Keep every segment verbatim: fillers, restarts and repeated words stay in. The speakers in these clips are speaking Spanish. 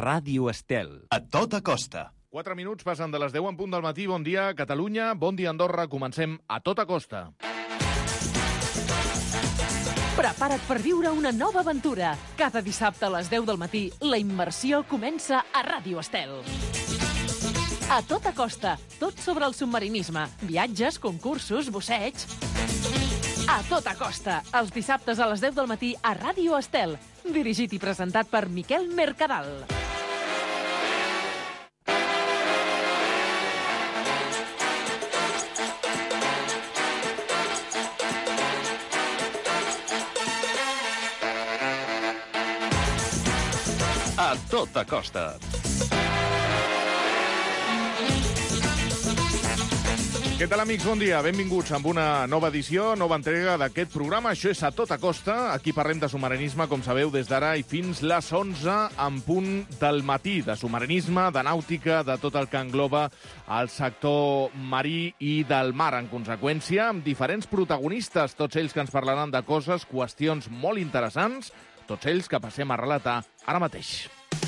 Ràdio Estel. A tota costa. Quatre minuts passen de les deu en punt del matí. Bon dia, Catalunya. Bon dia, Andorra. Comencem a tota costa. Prepara't per viure una nova aventura. Cada dissabte a les deu del matí, la immersió comença a Ràdio Estel. A tota costa, tot sobre el submarinisme, viatges, concursos, busseig... A tota costa, els dissabtes a les deu del matí a Ràdio Estel, dirigit i presentat per Miquel Mercadal. A tota costa. Què tal, amics? Bon dia. Benvinguts amb una nova edició, nova entrega d'aquest programa. Això és A Tota Costa. Aquí parlem de submarinisme, com sabeu, des d'ara i fins les onze en punt del matí. De submarinisme, de nàutica, de tot el que engloba el sector marí i del mar. En conseqüència, amb diferents protagonistes, tots ells que ens parlaran de coses, qüestions molt interessants, tots ells que passem a relatar ara mateix.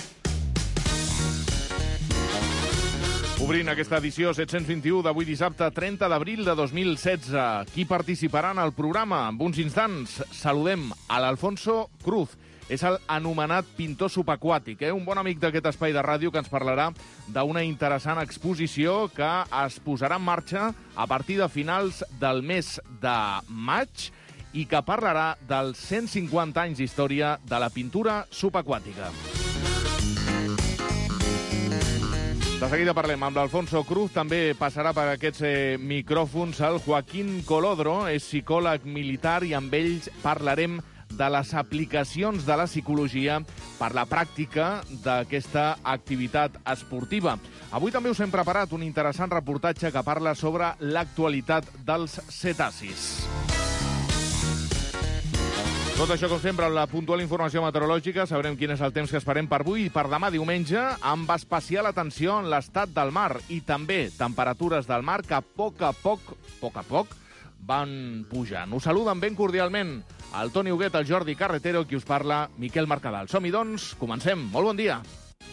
Obrint aquesta edició set-cents vint-i-u d'avui dissabte trenta d'abril de dos mil setze. Qui participarà en el programa? En uns instants saludem a l'Alfonso Cruz. És el anomenat pintor subaquàtic, eh? Un bon amic d'aquest espai de ràdio que ens parlarà d'una interessant exposició que es posarà en marxa a partir de finals del mes de maig i que parlarà dels cent cinquanta anys d'història de la pintura subaquàtica. De seguida parlem amb l'Alfonso Cruz. També passarà per aquests eh, micròfons el Joaquín Colodro, és psicòleg militar, i amb ells parlarem de les aplicacions de la psicologia per la pràctica d'aquesta activitat esportiva. Avui també us hem preparat un interessant reportatge que parla sobre l'actualitat dels cetacis. Tot això, com sempre, amb la puntual informació meteorològica. Sabrem quin és el temps que esperem per avui i per demà diumenge, amb especial atenció en l'estat del mar i també temperatures del mar que a poc a poc, poc a poc, van pujant. Us saluden ben cordialment el Toni Huguet, el Jordi Carretero, qui us parla, Miquel Mercadal. Som-hi, doncs, comencem. Molt bon dia.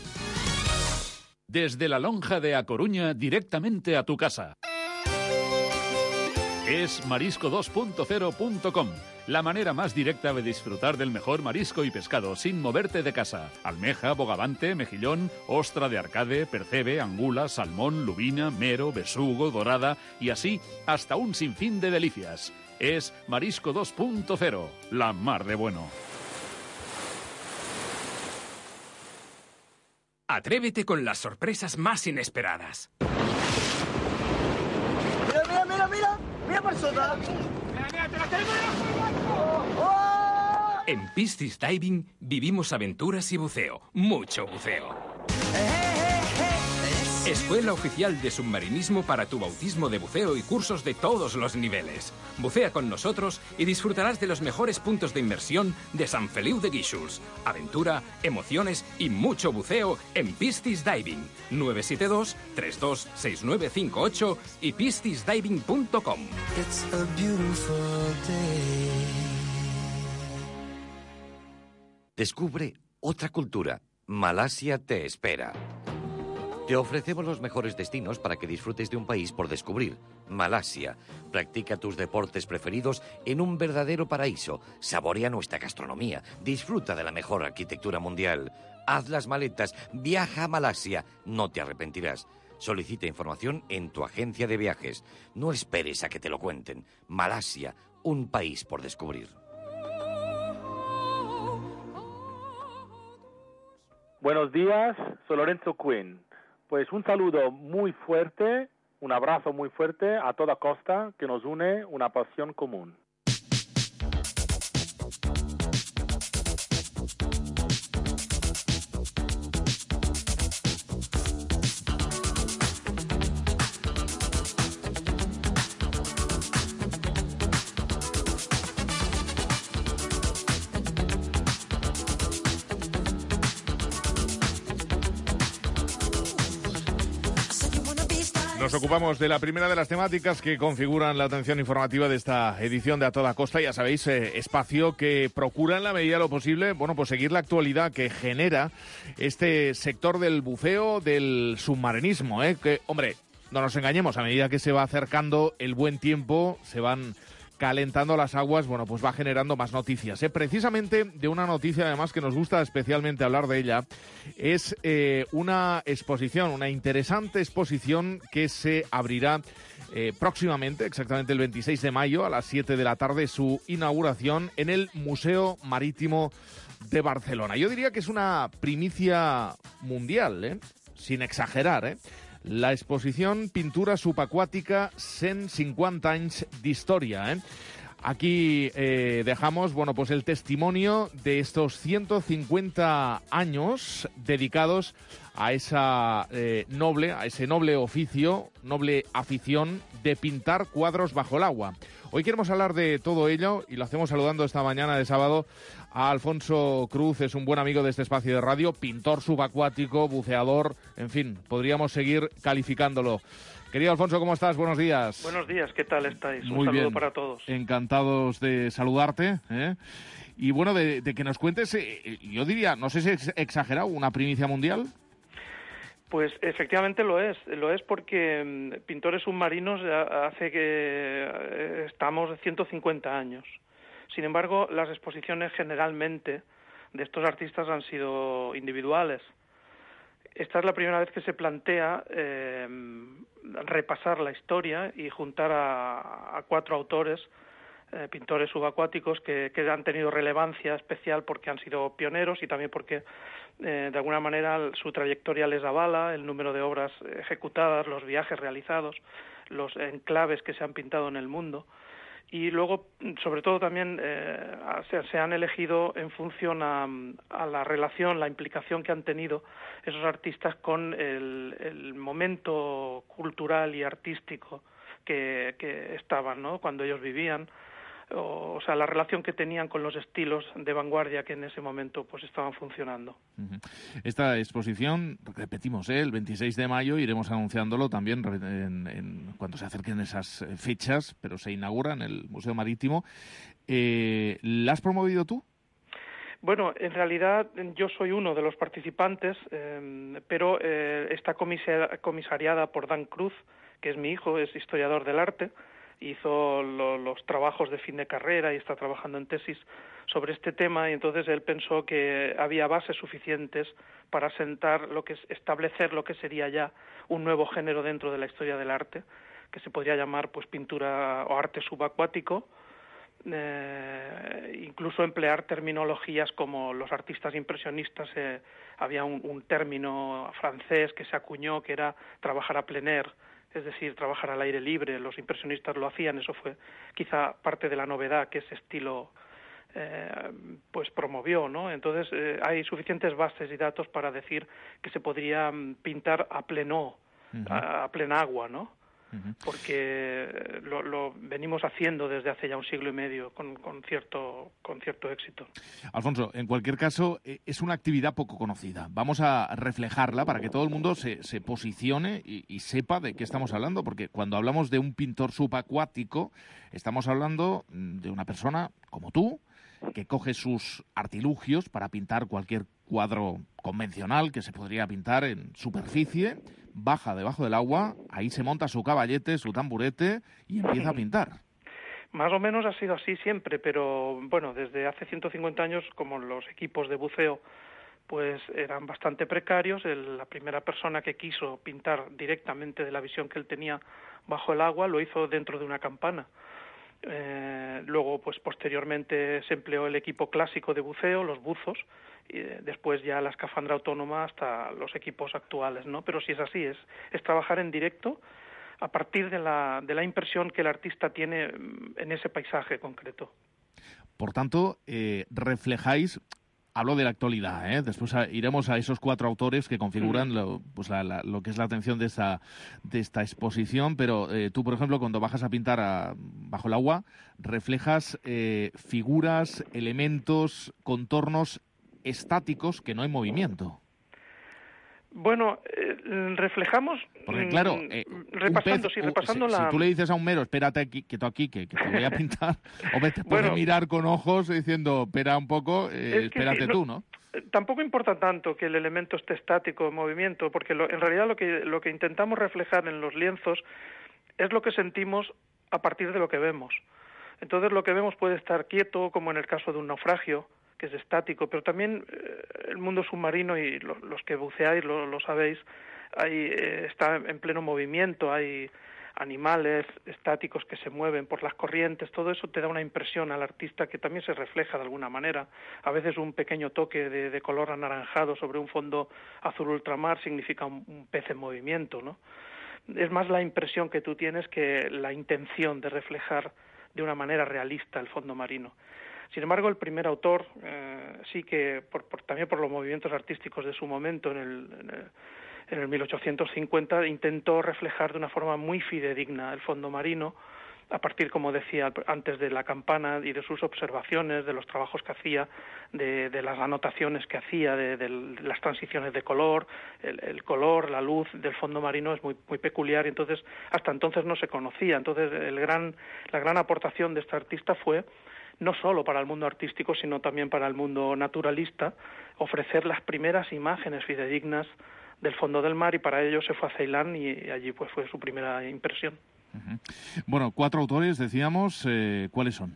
Desde la lonja de A Coruña, directamente a tu casa. Es marisco dos punto cero punto com, la manera más directa de disfrutar del mejor marisco y pescado sin moverte de casa. Almeja, bogavante, mejillón, ostra de arcade, percebe, angula, salmón, lubina, mero, besugo, dorada y así hasta un sinfín de delicias. Es marisco dos punto cero, la mar de bueno. Atrévete con las sorpresas más inesperadas. Mira, mira, mira, mira. Mira por sota. Mira, mira, te la tenemos. ¡Oh! En Piscis Diving vivimos aventuras y buceo. Mucho buceo. Escuela oficial de submarinismo para tu bautismo de buceo y cursos de todos los niveles. Bucea con nosotros y disfrutarás de los mejores puntos de inmersión de Sant Feliu de Guíxols. Aventura, emociones y mucho buceo en Piscis Diving. nueve siete dos, tres dos seis nueve cinco ocho y piscis diving punto com. Descubre otra cultura. Malasia te espera. Te ofrecemos los mejores destinos para que disfrutes de un país por descubrir. Malasia. Practica tus deportes preferidos en un verdadero paraíso. Saborea nuestra gastronomía. Disfruta de la mejor arquitectura mundial. Haz las maletas. Viaja a Malasia. No te arrepentirás. Solicita información en tu agencia de viajes. No esperes a que te lo cuenten. Malasia. Un país por descubrir. Buenos días, soy Lorenzo Quinn. Pues un saludo muy fuerte, un abrazo muy fuerte a toda costa que nos une una pasión común. Nos ocupamos de la primera de las temáticas que configuran la atención informativa de esta edición de A Toda Costa. Ya sabéis, eh, espacio que procura en la medida de lo posible, bueno, pues seguir la actualidad que genera este sector del buceo, del submarinismo, ¿eh? Que, hombre, no nos engañemos, a medida que se va acercando el buen tiempo, se van calentando las aguas, bueno, pues va generando más noticias. ¿eh? Precisamente de una noticia, además, que nos gusta especialmente hablar de ella, es eh, una exposición, una interesante exposición que se abrirá eh, próximamente, exactamente el veintiséis de mayo, a las siete de la tarde, su inauguración en el Museo Marítimo de Barcelona. Yo diría que es una primicia mundial, ¿eh? Sin exagerar, ¿eh? La exposición Pintura subacuàtica cent cinquanta anys d'història. ¿eh? Aquí eh, dejamos, bueno, pues el testimonio de estos ciento cincuenta años dedicados a esa eh, noble, a ese noble oficio, noble afición de pintar cuadros bajo el agua. Hoy queremos hablar de todo ello y lo hacemos saludando esta mañana de sábado a Alfonso Cruz. Es un buen amigo de este espacio de radio, pintor subacuático, buceador, en fin, podríamos seguir calificándolo. Querido Alfonso, ¿cómo estás? Buenos días. Buenos días, ¿qué tal estáis? Muy un saludo bien. Para todos. Encantados de saludarte. ¿eh? Y bueno, de, de que nos cuentes, eh, yo diría, no sé si es exagerado, una primicia mundial. Pues efectivamente lo es, lo es porque mm, pintores submarinos hace que eh, estamos ciento cincuenta años. Sin embargo, las exposiciones generalmente de estos artistas han sido individuales. Esta es la primera vez que se plantea eh, repasar la historia y juntar a, a cuatro autores, eh, pintores subacuáticos que, que han tenido relevancia especial porque han sido pioneros y también porque eh, de alguna manera su trayectoria les avala, el número de obras ejecutadas, los viajes realizados, los enclaves que se han pintado en el mundo. Y luego, sobre todo, también eh, se, se han elegido en función a, a la relación, la implicación que han tenido esos artistas con el, el momento cultural y artístico que, que estaban, ¿no? Cuando ellos vivían, o, o sea, la relación que tenían con los estilos de vanguardia que en ese momento pues estaban funcionando. Esta exposición, repetimos, ¿eh? el veintiséis de mayo, iremos anunciándolo también en, en, cuando se acerquen esas fechas, pero se inaugura en el Museo Marítimo. Eh, ¿La has promovido tú? Bueno, en realidad yo soy uno de los participantes, eh, pero eh, está comisa- comisariada por Dan Cruz, que es mi hijo, es historiador del arte, hizo lo, los trabajos de fin de carrera y está trabajando en tesis sobre este tema, y entonces él pensó que había bases suficientes para sentar lo que es establecer lo que sería ya un nuevo género dentro de la historia del arte, que se podría llamar pues pintura o arte subacuático, eh, incluso emplear terminologías como los artistas impresionistas. Eh, había un, un término francés que se acuñó que era trabajar a plein air, es decir, trabajar al aire libre. Los impresionistas lo hacían, eso fue quizá parte de la novedad que ese estilo eh, pues promovió, ¿no? Entonces eh, hay suficientes bases y datos para decir que se podría pintar a pleno, uh-huh. a, a plena agua, ¿no? Uh-huh. Porque lo, lo venimos haciendo desde hace ya un siglo y medio con, con cierto con cierto éxito. Alfonso, en cualquier caso, es una actividad poco conocida. Vamos a reflejarla para que todo el mundo se, se posicione y, y sepa de qué estamos hablando, porque cuando hablamos de un pintor subacuático, estamos hablando de una persona como tú, que coge sus artilugios para pintar cualquier cuadro convencional que se podría pintar en superficie, baja debajo del agua, ahí se monta su caballete, su tamburete y empieza a pintar. Más o menos ha sido así siempre, pero bueno, desde hace ciento cincuenta años, como los equipos de buceo pues eran bastante precarios, el, la primera persona que quiso pintar directamente de la visión que él tenía bajo el agua lo hizo dentro de una campana. Eh, luego, pues posteriormente se empleó el equipo clásico de buceo, los buzos, y después ya la escafandra autónoma hasta los equipos actuales, ¿no? Pero si es así, es, es trabajar en directo a partir de la, de la impresión que el artista tiene en ese paisaje concreto. Por tanto, eh, reflejáis... Hablo de la actualidad, ¿eh? Después a, iremos a esos cuatro autores que configuran mm. lo, pues la, la, lo que es la atención de esta, de esta exposición, pero eh, tú, por ejemplo, cuando bajas a pintar a, bajo el agua, reflejas eh, figuras, elementos, contornos estáticos que no hay movimiento. Bueno, eh, reflejamos... Porque claro, eh, repasando, pez, sí, repasando si, la... si tú le dices a un mero, espérate aquí, quieto aquí, que, que te voy a pintar, o te puede bueno, mirar con ojos diciendo, espera un poco, eh, espérate sí, tú, no, ¿no? Tampoco importa tanto que el elemento esté estático en movimiento, porque lo, en realidad lo que, lo que intentamos reflejar en los lienzos es lo que sentimos a partir de lo que vemos. Entonces lo que vemos puede estar quieto, como en el caso de un naufragio, que es estático, pero también eh, el mundo submarino, y lo, los que buceáis lo, lo sabéis, hay, eh, está en pleno movimiento, hay animales estáticos que se mueven por las corrientes, todo eso te da una impresión al artista que también se refleja de alguna manera. A veces un pequeño toque de, de color anaranjado sobre un fondo azul ultramar significa un, un pez en movimiento, ¿no? Es más la impresión que tú tienes que la intención de reflejar de una manera realista el fondo marino. Sin embargo, el primer autor, eh, sí que, por, por, también por los movimientos artísticos de su momento, en el, en, el, en el mil ochocientos cincuenta, intentó reflejar de una forma muy fidedigna el fondo marino, a partir, como decía antes, de la campana y de sus observaciones, de los trabajos que hacía, de, de las anotaciones que hacía, de, de las transiciones de color, el, el color, la luz del fondo marino es muy, muy peculiar, y entonces hasta entonces no se conocía. Entonces el gran, la gran aportación de este artista fue, no solo para el mundo artístico, sino también para el mundo naturalista, ofrecer las primeras imágenes fidedignas del fondo del mar, y para ello se fue a Ceilán y allí pues fue su primera impresión. Uh-huh. Bueno, cuatro autores, decíamos, eh, ¿cuáles son?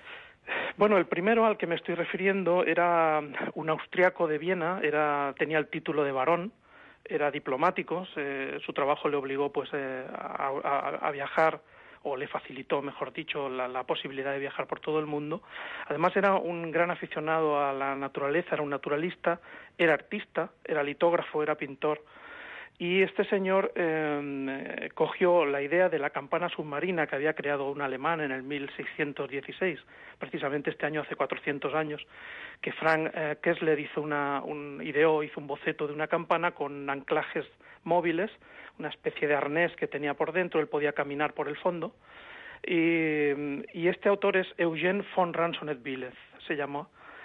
Bueno, el primero al que me estoy refiriendo era un austriaco de Viena, era tenía el título de barón, era diplomático, eh, su trabajo le obligó pues eh, a, a, a viajar, o le facilitó, mejor dicho, la, la posibilidad de viajar por todo el mundo. Además era un gran aficionado a la naturaleza, era un naturalista, era artista, era litógrafo, era pintor. Y este señor eh, cogió la idea de la campana submarina que había creado un alemán en el mil seiscientos dieciséis, precisamente este año hace cuatrocientos años, que Frank eh, Kessler hizo una, un, ideó, hizo un boceto de una campana con anclajes móviles, una especie de arnés que tenía por dentro, él podía caminar por el fondo, y, y este autor es Eugen von Ransonet-Billeth, se llamó,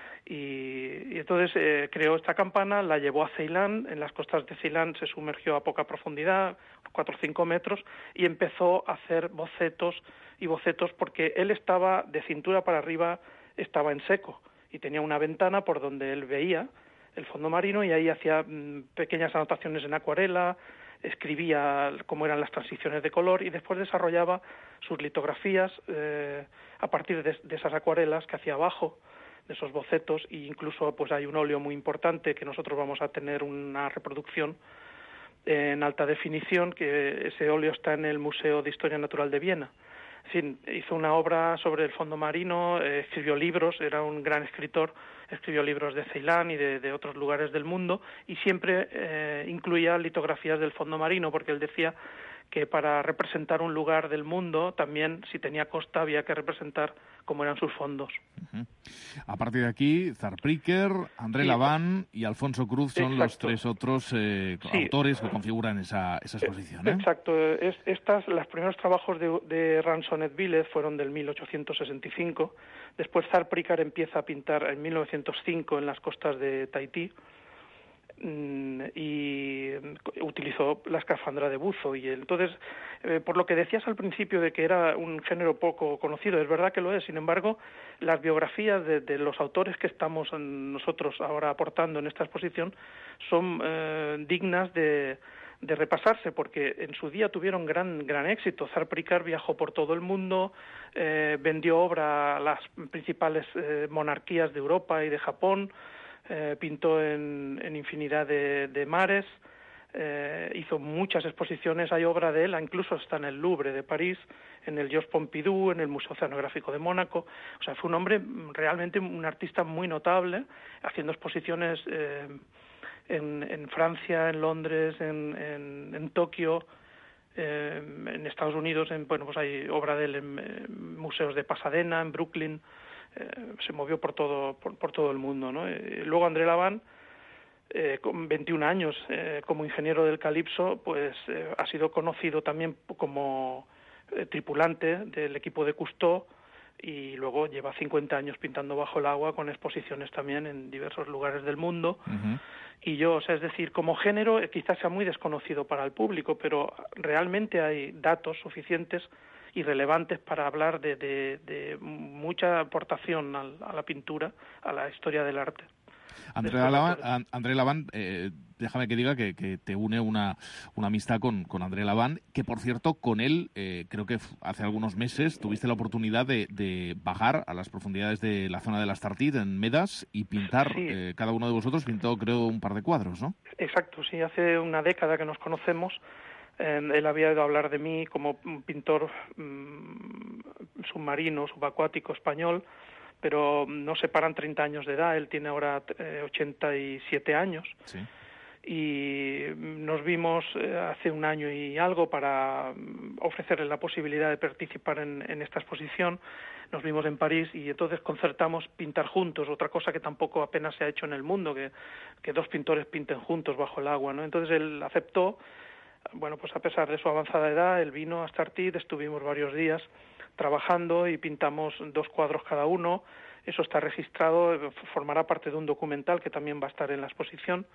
y, y entonces eh, creó esta campana, la llevó a Ceilán, en las costas de Ceilán se sumergió a poca profundidad, cuatro o cinco metros, y empezó a hacer bocetos y bocetos porque él estaba de cintura para arriba, estaba en seco, y tenía una ventana por donde él veía el fondo marino, y ahí hacía mmm, pequeñas anotaciones en acuarela, escribía cómo eran las transiciones de color, y después desarrollaba sus litografías eh, a partir de, de esas acuarelas que hacía abajo, de esos bocetos, e incluso pues hay un óleo muy importante que nosotros vamos a tener una reproducción en alta definición, que ese óleo está en el Museo de Historia Natural de Viena. En fin, hizo una obra sobre el fondo marino, eh, escribió libros, era un gran escritor, escribió libros de Ceilán y de, de otros lugares del mundo, y siempre eh, incluía litografías del fondo marino, porque él decía que para representar un lugar del mundo, también si tenía costa había que representar cómo eran sus fondos. Uh-huh. A partir de aquí, Zarpriker, André sí, Laván y Alfonso Cruz son exacto. los tres otros eh, sí. autores que configuran esa, esa exposición. ¿eh? Exacto. Es, estas, los primeros trabajos de, de Ransonet-Billeth fueron del mil ochocientos sesenta y cinco. Después Zarpriker empieza a pintar en mil novecientos cinco en las costas de Tahití, y utilizó la escafandra de buzo. Y entonces, eh, por lo que decías al principio de que era un género poco conocido, es verdad que lo es. Sin embargo, las biografías de, de los autores que estamos nosotros ahora aportando en esta exposición son eh, dignas de, de repasarse, porque en su día tuvieron gran gran éxito. Zarpriker viajó por todo el mundo, eh, vendió obra a las principales eh, monarquías de Europa y de Japón. Eh, pintó en, en infinidad de, de mares, eh, hizo muchas exposiciones, hay obra de él, incluso está en el Louvre de París, en el Georges Pompidou, en el Museo Oceanográfico de Mónaco. O sea, fue un hombre realmente un artista muy notable, haciendo exposiciones eh, en, en Francia, en Londres, en, en, en Tokio, eh, en Estados Unidos. En, bueno, pues hay obra de él en, en museos de Pasadena, en Brooklyn. Eh, se movió por todo por, por todo el mundo, ¿no? Eh, luego André Laván, eh, con veintiún años eh, como ingeniero del Calipso, pues eh, ha sido conocido también como eh, tripulante del equipo de Cousteau, y luego lleva cincuenta años pintando bajo el agua, con exposiciones también en diversos lugares del mundo. Uh-huh. Y yo, o sea, es decir, como género eh, quizás sea muy desconocido para el público, pero realmente hay datos suficientes y relevantes para hablar de, de, de mucha aportación al, a la pintura, a la historia del arte. André Lavant, André Lavant eh, déjame que diga que, que te une una, una amistad con, con André Lavant, que por cierto, con él, eh, creo que hace algunos meses tuviste la oportunidad de, de bajar a las profundidades de la zona de las Tartit, en Medas, y pintar, sí. eh, cada uno de vosotros pintó, creo, un par de cuadros, ¿no? Exacto, sí, hace una década que nos conocemos. Eh, él había oído hablar de mí como un pintor mmm, submarino, subacuático español, pero nos separan treinta años de edad. Él tiene ahora eh, ochenta y siete años. Sí. Y nos vimos eh, hace un año y algo para ofrecerle la posibilidad de participar en, en esta exposición. Nos vimos en París y entonces concertamos pintar juntos, otra cosa que tampoco apenas se ha hecho en el mundo, que, que dos pintores pinten juntos bajo el agua, ¿no? Entonces él aceptó. Bueno, pues a pesar de su avanzada edad, él vino a Tartit, estuvimos varios días trabajando y pintamos dos cuadros cada uno. Eso está registrado, formará parte de un documental que también va a estar en la exposición.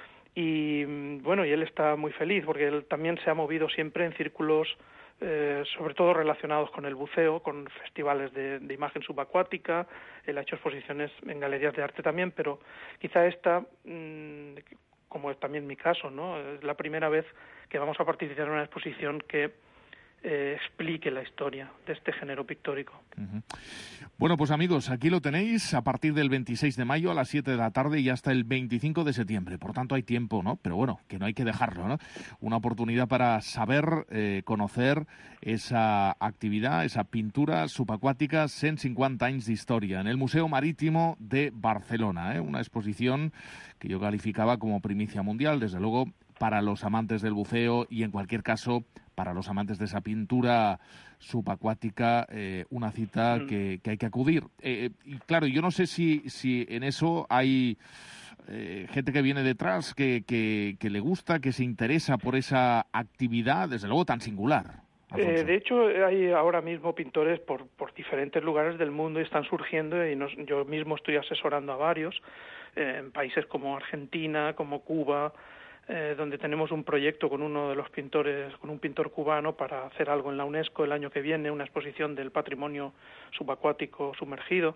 Y bueno, y él está muy feliz porque él también se ha movido siempre en círculos, eh, sobre todo relacionados con el buceo, con festivales de, de imagen subacuática. Él ha hecho exposiciones en galerías de arte también, pero quizá esta, mmm, como es también mi caso, ¿no? Es la primera vez que vamos a participar en una exposición que Eh, explique la historia de este género pictórico. Uh-huh. Bueno, pues amigos, aquí lo tenéis a partir del veintiséis de mayo a las siete de la tarde y hasta el veinticinco de septiembre. Por tanto, hay tiempo, ¿no? Pero bueno, que no hay que dejarlo, ¿no? Una oportunidad para saber, eh, conocer esa actividad, esa pintura subacuàtica, cent cinquanta anys d'història, en el Museo Marítimo de Barcelona, ¿eh? Una exposición que yo calificaba como primicia mundial, desde luego, para los amantes del buceo y, en cualquier caso, para los amantes de esa pintura subacuática, eh, una cita mm. que, que hay que acudir. Eh, y claro, yo no sé si, si en eso hay eh, gente que viene detrás, que, que, que le gusta, que se interesa por esa actividad, desde luego tan singular. Eh, de hecho, hay ahora mismo pintores por, por diferentes lugares del mundo y están surgiendo, y nos, yo mismo estoy asesorando a varios, eh, en países como Argentina, como Cuba, Eh, donde tenemos un proyecto con uno de los pintores, con un pintor cubano, para hacer algo en la UNESCO el año que viene, una exposición del patrimonio subacuático sumergido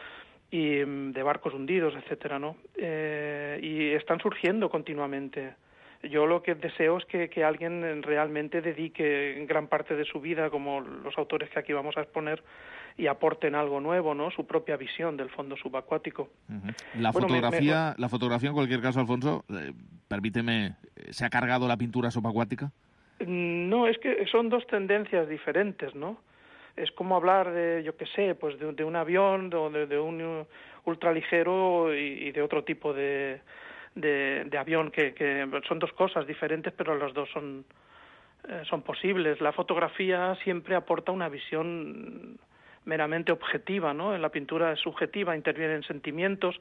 y de barcos hundidos, etcétera, ¿no? Eh, y están surgiendo continuamente. Yo lo que deseo es que, que alguien realmente dedique gran parte de su vida, como los autores que aquí vamos a exponer, y aporten algo nuevo, ¿no? Su propia visión del fondo subacuático. Uh-huh. La bueno, fotografía, me, me... la fotografía en cualquier caso, Alfonso, eh, permíteme, ¿se ha cargado la pintura subacuática? No, es que son dos tendencias diferentes, ¿no? Es como hablar de, yo qué sé, pues de, de un avión, de, de un ultraligero y, y de otro tipo de, de, de avión, que, que son dos cosas diferentes, pero las dos son, eh, son posibles. La fotografía siempre aporta una visión meramente objetiva, ¿no? La pintura es subjetiva, intervienen sentimientos,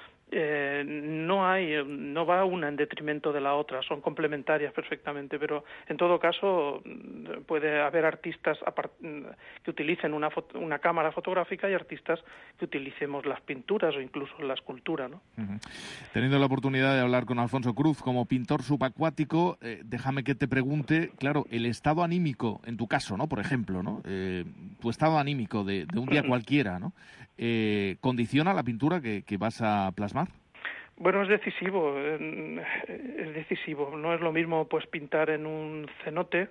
eh, no hay, no va una en detrimento de la otra, son complementarias perfectamente, pero en todo caso puede haber artistas que utilicen una, foto, una cámara fotográfica y artistas que utilicemos las pinturas o incluso la escultura, ¿no? Uh-huh. Teniendo la oportunidad de hablar con Alfonso Cruz como pintor subacuático, eh, déjame que te pregunte, claro, el estado anímico, en tu caso, ¿no? Por ejemplo, ¿no? Eh, tu estado anímico de, de un día cualquiera, ¿no? Eh, ¿condiciona la pintura que, que vas a plasmar? Bueno, es decisivo, es decisivo. No es lo mismo pues pintar en un cenote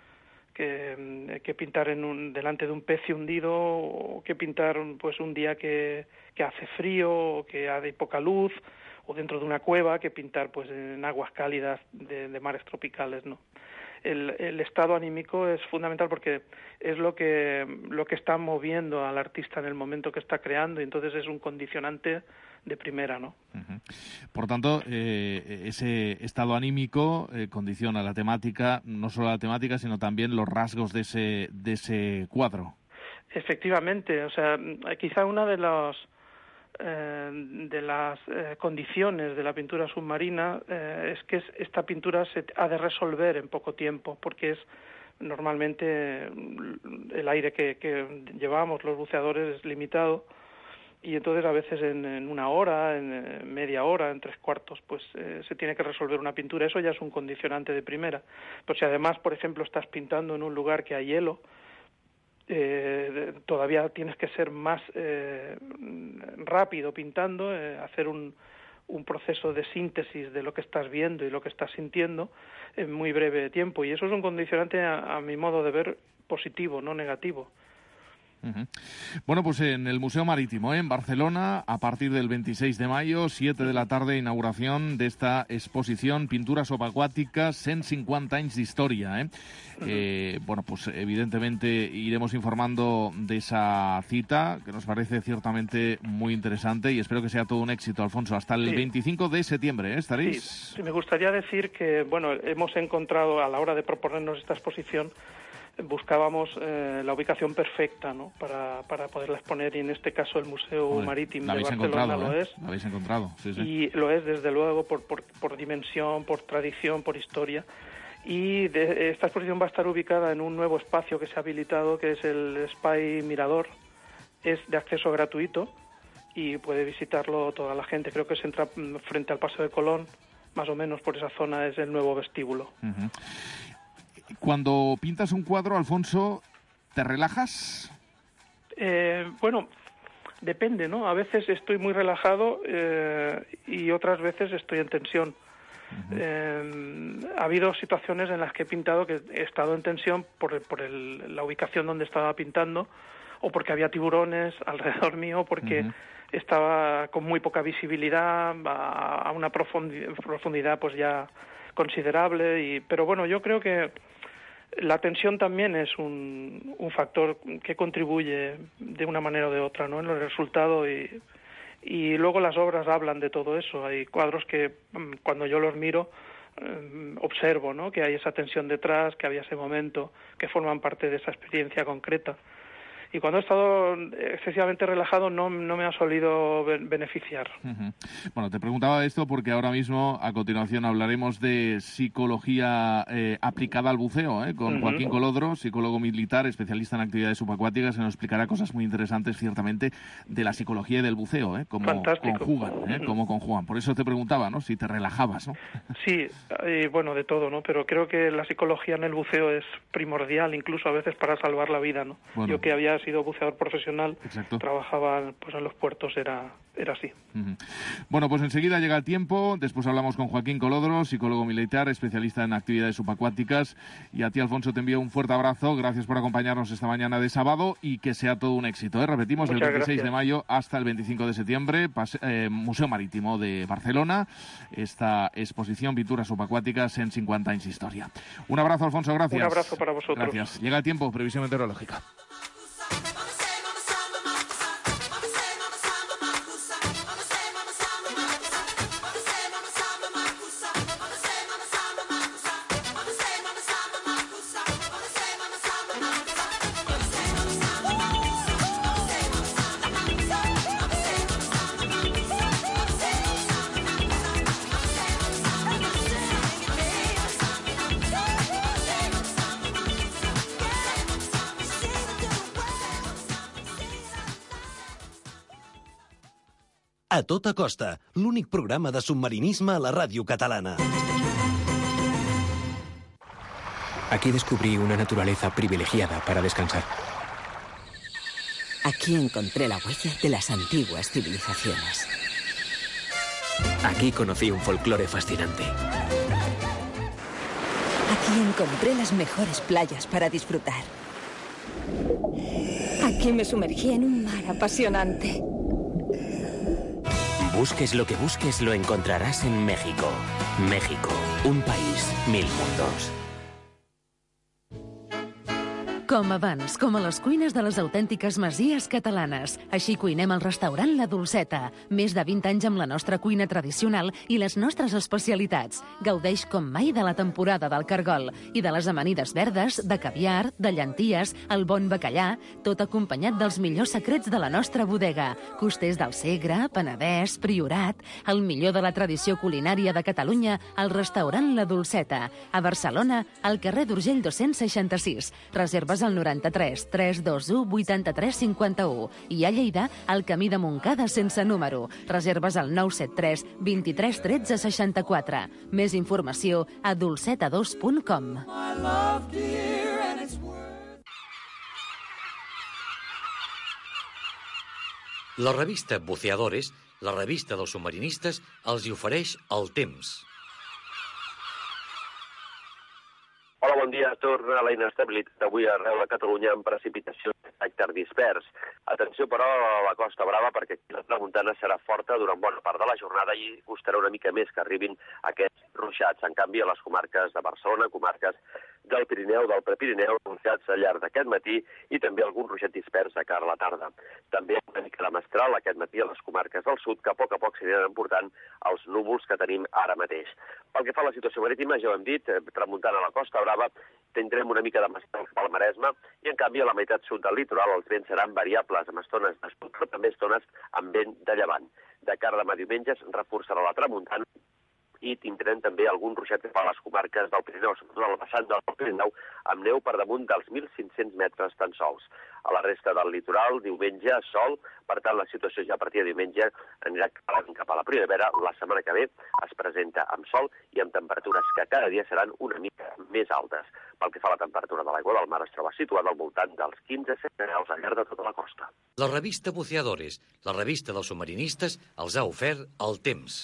que, que pintar en un, delante de un pez hundido, o que pintar pues un día que, que hace frío, o que hay poca luz, o dentro de una cueva, que pintar pues en aguas cálidas de, de mares tropicales, ¿no? El, el estado anímico es fundamental porque es lo que lo que está moviendo al artista en el momento que está creando, y entonces es un condicionante de primera, ¿no? Uh-huh. Por tanto, eh, ese estado anímico eh, condiciona la temática, no solo la temática, sino también los rasgos de ese de ese cuadro. Efectivamente, o sea, quizá una de los eh, de las eh, condiciones de la pintura submarina eh, es que esta pintura se ha de resolver en poco tiempo, porque es normalmente el aire que, que llevamos los buceadores es limitado, y entonces a veces en, en una hora, en media hora, en tres cuartos, pues eh, se tiene que resolver una pintura. Eso ya es un condicionante de primera. Pero si además, por ejemplo, estás pintando en un lugar que hay hielo, eh, todavía tienes que ser más eh, rápido pintando, eh, hacer un, un proceso de síntesis de lo que estás viendo y lo que estás sintiendo en muy breve tiempo. Y eso es un condicionante, a, a mi modo de ver, positivo, no negativo. Uh-huh. Bueno, pues en el Museo Marítimo, ¿eh? en Barcelona, a partir del veintiséis de mayo, siete de la tarde, inauguración de esta exposición Pintures subaquàtiques, cent cinquanta anys d'història. ¿eh? Uh-huh. Eh, bueno, pues evidentemente iremos informando de esa cita, que nos parece ciertamente muy interesante, y espero que sea todo un éxito, Alfonso. Hasta el sí. veinticinco de septiembre, ¿eh? ¿Estaréis? Sí. sí, me gustaría decir que, bueno, hemos encontrado, a la hora de proponernos esta exposición, buscábamos eh, la ubicación perfecta, ¿no? para, para poderla exponer, y en este caso el Museo Joder, Marítimo de Barcelona lo ¿eh? es. Lo habéis encontrado, sí, sí. Y lo es, desde luego, por, por, por dimensión, por tradición, por historia. Y de, esta exposición va a estar ubicada en un nuevo espacio que se ha habilitado, que es el Espai Mirador. Es de acceso gratuito y puede visitarlo toda la gente. Creo que se entra frente al Paseo de Colón, más o menos por esa zona es el nuevo vestíbulo. Uh-huh. Cuando pintas un cuadro, Alfonso, ¿te relajas? Eh, bueno, depende, ¿no? A veces estoy muy relajado eh, y otras veces estoy en tensión. Uh-huh. Eh, ha habido situaciones en las que he pintado que he estado en tensión por, por el, la ubicación donde estaba pintando, o porque había tiburones alrededor mío, porque uh-huh. estaba con muy poca visibilidad, a, a una profundidad, profundidad pues ya considerable. Y, pero bueno, yo creo que la tensión también es un, un factor que contribuye de una manera o de otra, ¿no?, en el resultado, y, y luego las obras hablan de todo eso. Hay cuadros que cuando yo los miro eh, observo, ¿no?, que hay esa tensión detrás, que había ese momento, que forman parte de esa experiencia concreta. Y cuando he estado excesivamente relajado no, no me ha solido beneficiar. Uh-huh. Bueno, te preguntaba esto porque ahora mismo, a continuación, hablaremos de psicología eh, aplicada al buceo, ¿eh? con uh-huh. Joaquín Colodro, psicólogo militar, especialista en actividades subacuáticas, que nos explicará cosas muy interesantes, ciertamente, de la psicología y del buceo, ¿eh? cómo conjugan, ¿eh? uh-huh. cómo conjugan. Por eso te preguntaba, ¿no?, si te relajabas, ¿no? Sí, y bueno, de todo, ¿no? Pero creo que la psicología en el buceo es primordial, incluso a veces para salvar la vida, ¿no? Bueno. Yo que había sido buceador profesional, Exacto. trabajaba pues en los puertos, era, era así. Uh-huh. Bueno, pues enseguida llega el tiempo, después hablamos con Joaquín Colodro, psicólogo militar, especialista en actividades subacuáticas, y a ti, Alfonso, te envío un fuerte abrazo, gracias por acompañarnos esta mañana de sábado, y que sea todo un éxito, ¿eh? Repetimos, Muchas del veintiséis gracias. de mayo hasta el veinticinco de septiembre, pase, eh, Museo Marítimo de Barcelona, esta exposición Pintures subacuàtiques en cinquanta anys d'història. Un abrazo, Alfonso, gracias. Un abrazo para vosotros. Gracias. Llega el tiempo, previsión meteorológica. A tota costa, l'únic programa de submarinisme a la ràdio catalana. Aquí descubrí una naturaleza privilegiada para descansar. Aquí encontré la huella de las antiguas civilizaciones. Aquí conocí un folclore fascinante. Aquí encontré las mejores playas para disfrutar. Aquí me sumergí en un mar apasionante. Busques lo que busques, lo encontrarás en México. México, un país, mil mundos. Com abans, com a les cuines de les autèntiques masies catalanes. Així cuinem al restaurant La Dolceta. Més de vint anys amb la nostra cuina tradicional i les nostres especialitats. Gaudeix com mai de la temporada del cargol i de les amanides verdes, de caviar, de llenties, el bon bacallà, tot acompanyat dels millors secrets de la nostra bodega. Costers del Segre, Penedès, Priorat, el millor de la tradició culinària de Catalunya al restaurant La Dolceta. A Barcelona, al carrer d'Urgell dos-cents seixanta-sis. Reserves al noranta-tres tres dos u vuitanta-tres cinquanta-u i a Lleida, al camí de Montcada sense número. Reserves al nou set tres vint-i-tres tretze seixanta-quatre. Més informació a dolceta dos punt com. La revista Buceadores, la revista dels submarinistes, els hi ofereix el temps. Hola, bon dia. Torna la inestabilitat avui arreu de Catalunya amb precipitacions de caràcter dispers. Atenció, però, a la Costa Brava, perquè aquí la tramuntana serà forta durant bona part de la jornada i costarà una mica més que arribin aquests ruixats. En canvi, a les comarques de Barcelona, comarques del Pirineu, del Prepirineu, ruixats al llarg d'aquest matí i també algun ruixat dispers de cara a la tarda. També una mica de mestral aquest matí a les comarques del sud, que a poc a poc s'aniran emportant els núvols que tenim ara mateix. Pel que fa a la situació marítima, ja ho hem dit, tramuntana a la Costa Brava, tindrem una mica de mestral cap al Maresme i, en canvi, a la meitat sud del litoral els vents seran variables, amb estones de sud, però també estones amb vent de llevant. De cara a demà diumenge es reforçarà la tramuntana i tindrem també algun ruixat cap a les comarques del Pirineu, sobretot al vessant del Pirineu, amb neu per damunt dels mil cinc-cents metres tan sols. A la resta del litoral, diumenge, sol, per tant la situació ja a partir de diumenge anirà cap a la primavera. La setmana que ve es presenta amb sol i amb temperatures que cada dia seran una mica més altes. Pel que fa a la temperatura de l'aigua del mar, es troba situada al voltant dels quinze a setze graus al llarg de tota la costa. La revista Buceadores, la revista dels submarinistes, els ha ofert el temps.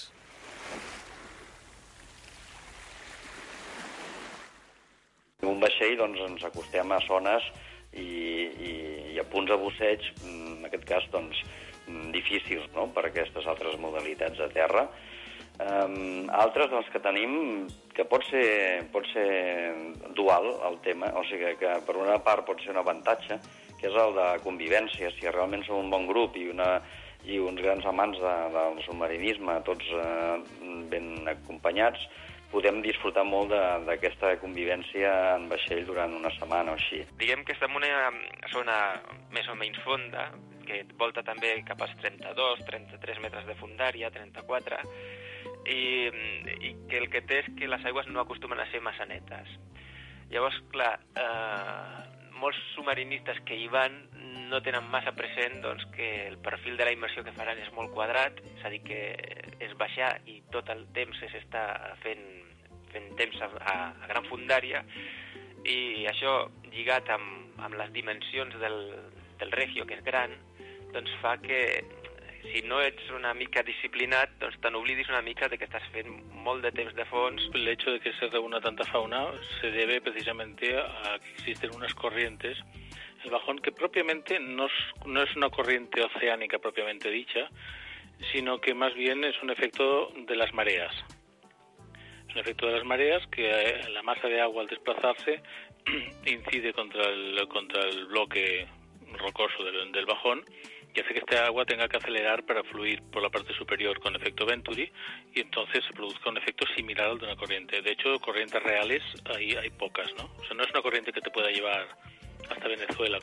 En un vaixell doncs, ens acostem a zones i, i, i a punts de busseig, en aquest cas, doncs, difícils, no?, per aquestes altres modalitats de terra. Um, altres dels que tenim, que pot ser, pot ser dual el tema, o sigui que per una part pot ser un avantatge, que és el de convivència. Si realment som un bon grup i, una, i uns grans amants de, del submarinisme, tots uh, ben acompanyats, podem disfrutar molt d'aquesta convivència en vaixell durant una setmana o així. Diguem que estem en una zona més o menys fonda, que volta també cap als trenta-dos, trenta-tres metres de fondària, trenta-quatre, i, i que el que té és que les aigües no acostumen a ser massa netes. Llavors, clar, eh, molts submarinistes que hi van no tenen massa present doncs, que el perfil de la immersió que faran és molt quadrat, és a dir, que és baixar i tot el temps s'està fent, fent temps a, a gran fondària, i això lligat amb, amb les dimensions del, del Regio, que és gran, doncs fa que si no ets una mica disciplinat, doncs te n'oblidis una mica de que estás fent molt de temps de fons. El hecho de que se reúna tanta fauna se debe precisamente a que existen unas corrientes. El bajón, que propiamente no es, no es una corriente oceánica propiamente dicha, sino que más bien es un efecto de las mareas. Es un efecto de las mareas que la masa de agua al desplazarse incide contra el, contra el bloque rocoso del, del bajón, y hace que este agua tenga que acelerar para fluir por la parte superior con efecto Venturi, y entonces se produzca un efecto similar al de una corriente. De hecho, corrientes reales hay, hay pocas, ¿no? O sea, no es una corriente que te pueda llevar hasta Venezuela.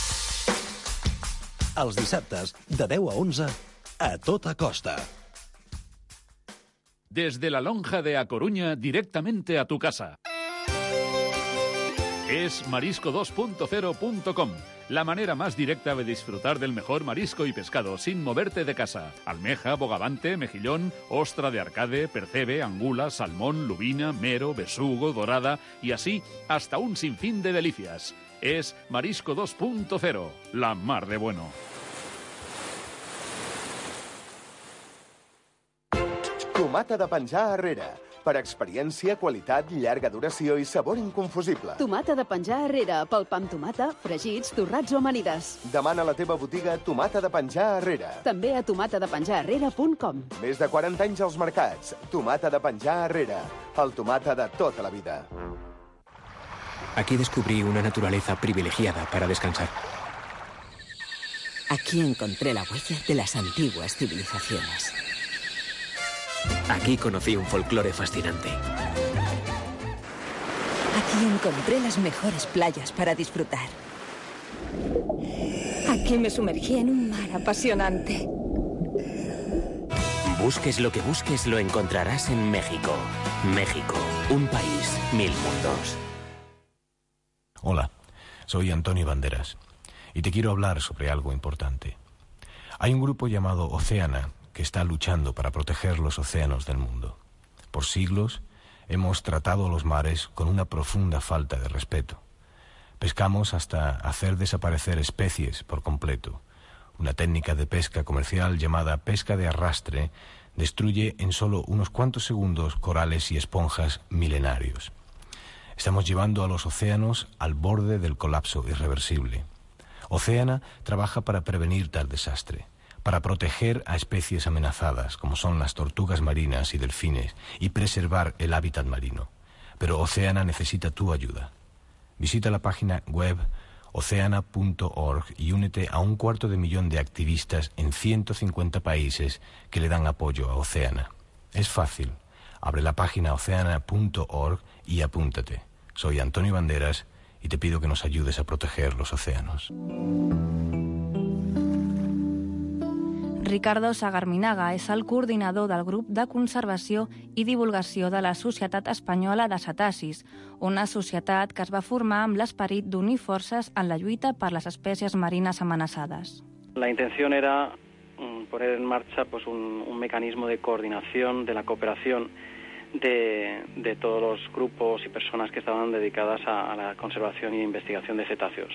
Els dissabtes, de deu a onze, a tota costa. Desde la lonja de A Coruña, directamente a tu casa. Es marisco dos punto cero punto com, la manera más directa de disfrutar del mejor marisco y pescado sin moverte de casa. Almeja, bogavante, mejillón, ostra de Arcade, percebe, angula, salmón, lubina, mero, besugo, dorada y así hasta un sinfín de delicias. Es marisco dos punto cero, la mar de bueno. Tomata de penjar Herrera. Per experiència, qualitat, llarga duració i sabor inconfusible. Tomata de penjar Herrera, pel pa amb tomata, fregits, torrats o amanides. Demana a la teva botiga Tomata de penjar Herrera. També a tomata de penjar herrera punt com. Més de quaranta anys als mercats. Tomata de penjar Herrera. El tomata de tota la vida. Aquí descubrí una naturaleza privilegiada para descansar. Aquí encontré la huella de las antiguas civilizaciones. Aquí conocí un folclore fascinante. Aquí encontré las mejores playas para disfrutar. Aquí me sumergí en un mar apasionante. Busques lo que busques, lo encontrarás en México. México, un país, mil mundos. Hola, soy Antonio Banderas y te quiero hablar sobre algo importante. Hay un grupo llamado Oceana que está luchando para proteger los océanos del mundo. Por siglos hemos tratado los mares con una profunda falta de respeto. Pescamos hasta hacer desaparecer especies por completo. Una técnica de pesca comercial llamada pesca de arrastre destruye en solo unos cuantos segundos corales y esponjas milenarios. Estamos llevando a los océanos al borde del colapso irreversible. Oceana trabaja para prevenir tal desastre, para proteger a especies amenazadas, como son las tortugas marinas y delfines, y preservar el hábitat marino. Pero Oceana necesita tu ayuda. Visita la página web oceana punto org y únete a un cuarto de millón de activistas en ciento cincuenta países que le dan apoyo a Oceana. Es fácil. Abre la página oceana punto org y apúntate. Soy Antonio Banderas y te pido que nos ayudes a proteger los océanos. Ricardo Sagarminaga és el coordinador del grup de conservació i divulgació de la Societat Espanyola de Cetacis, una societat que es va formar amb l'esperit d'unir forces en la lluita per les espècies marines amenaçades. La intención era poner en marcha pues, un, un mecanismo de coordinación, de la cooperación de, de todos los grupos y personas que estaban dedicadas a, a la conservación y investigación de cetáceos.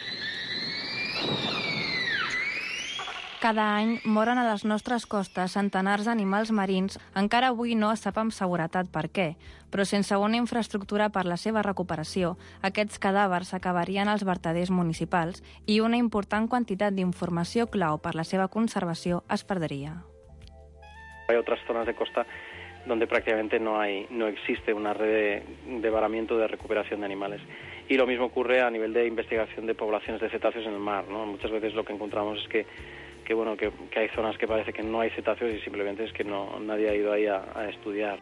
Cada any moren a les nostres costes centenars d'animals marins, encara avui no es sap amb seguretat per què, però sense una infraestructura per la seva recuperació, aquests cadàvers acabarien als verteders municipals i una important quantitat d'informació clau per la seva conservació es perdria. Hay otras zonas de costa donde prácticamente no hay, no existe una red de, de varamiento de recuperación de animales. Y lo mismo ocurre a nivel de investigación de poblaciones de cetáceos en el mar, ¿no? Muchas veces lo que encontramos es que que bueno que, que hay zonas que parece que no hay cetáceos y simplemente es que no nadie ha ido ahí a, a estudiar.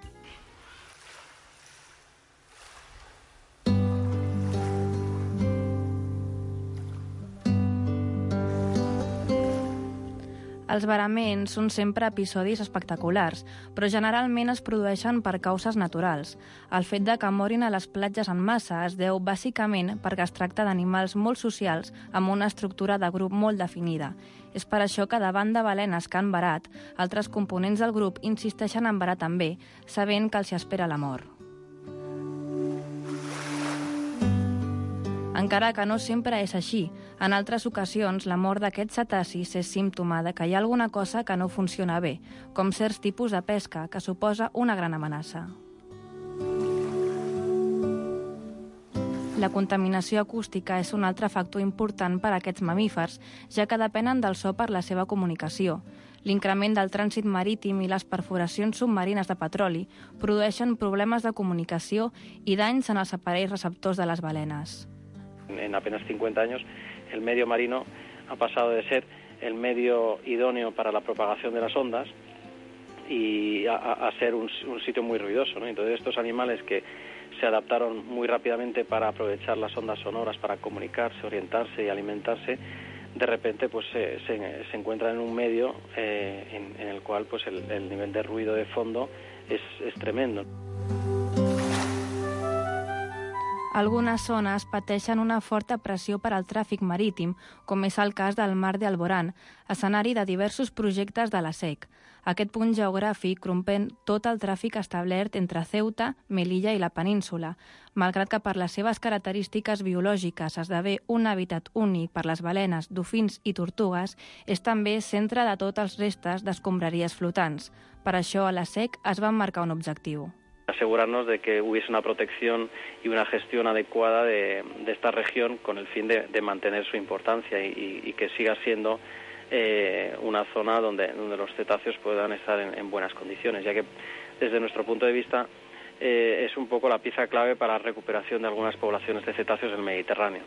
Els varaments són sempre episodis espectaculars, però generalment es produeixen per causes naturals. El fet de que morin a les platges en massa es deu bàsicament perquè es tracta d'animals molt socials amb una estructura de grup molt definida. És per això que davant de balenes que han varat, altres components del grup insisteixen en varar també, sabent que els espera la mort. Encara que no sempre és així, en altres ocasions la mort d'aquests cetacis és símptoma de que hi ha alguna cosa que no funciona bé, com certs tipus de pesca que suposa una gran amenaça. La contaminació acústica és un altre factor important per a aquests mamífers, ja que depenen del so per la seva comunicació. L'increment del trànsit marítim i les perforacions submarines de petroli produeixen problemes de comunicació i danys en els aparells receptors de les balenes. En apenas cincuenta años, el medio marino ha pasado de ser el medio idóneo para la propagación de las ondas y a, a ser un, un sitio muy ruidoso, ¿no? Entonces estos animales que se adaptaron muy rápidamente para aprovechar las ondas sonoras, para comunicarse, orientarse y alimentarse, de repente pues se, se, se encuentran en un medio eh, en, en el cual pues el, el nivel de ruido de fondo es, es tremendo. Algunes zones pateixen una forta pressió per al tràfic marítim, com és el cas del Mar de Alborán, escenari de diversos projectes de la S E C. Aquest punt geogràfic comprèn tot el tràfic establert entre Ceuta, Melilla i la península, malgrat que per les seves característiques biològiques esdevé un hàbitat únic per les balenes, dofins i tortugues, és també centre de tots els restes d'escombraries flotants. Per això a la S E C es va marcar un objectiu. Asegurarnos de que hubiese una protección y una gestión adecuada de, de esta región con el fin de, de mantener su importancia y, y que siga siendo eh, una zona donde, donde los cetáceos puedan estar en, en buenas condiciones, ya que desde nuestro punto de vista eh, es un poco la pieza clave para la recuperación de algunas poblaciones de cetáceos del Mediterráneo.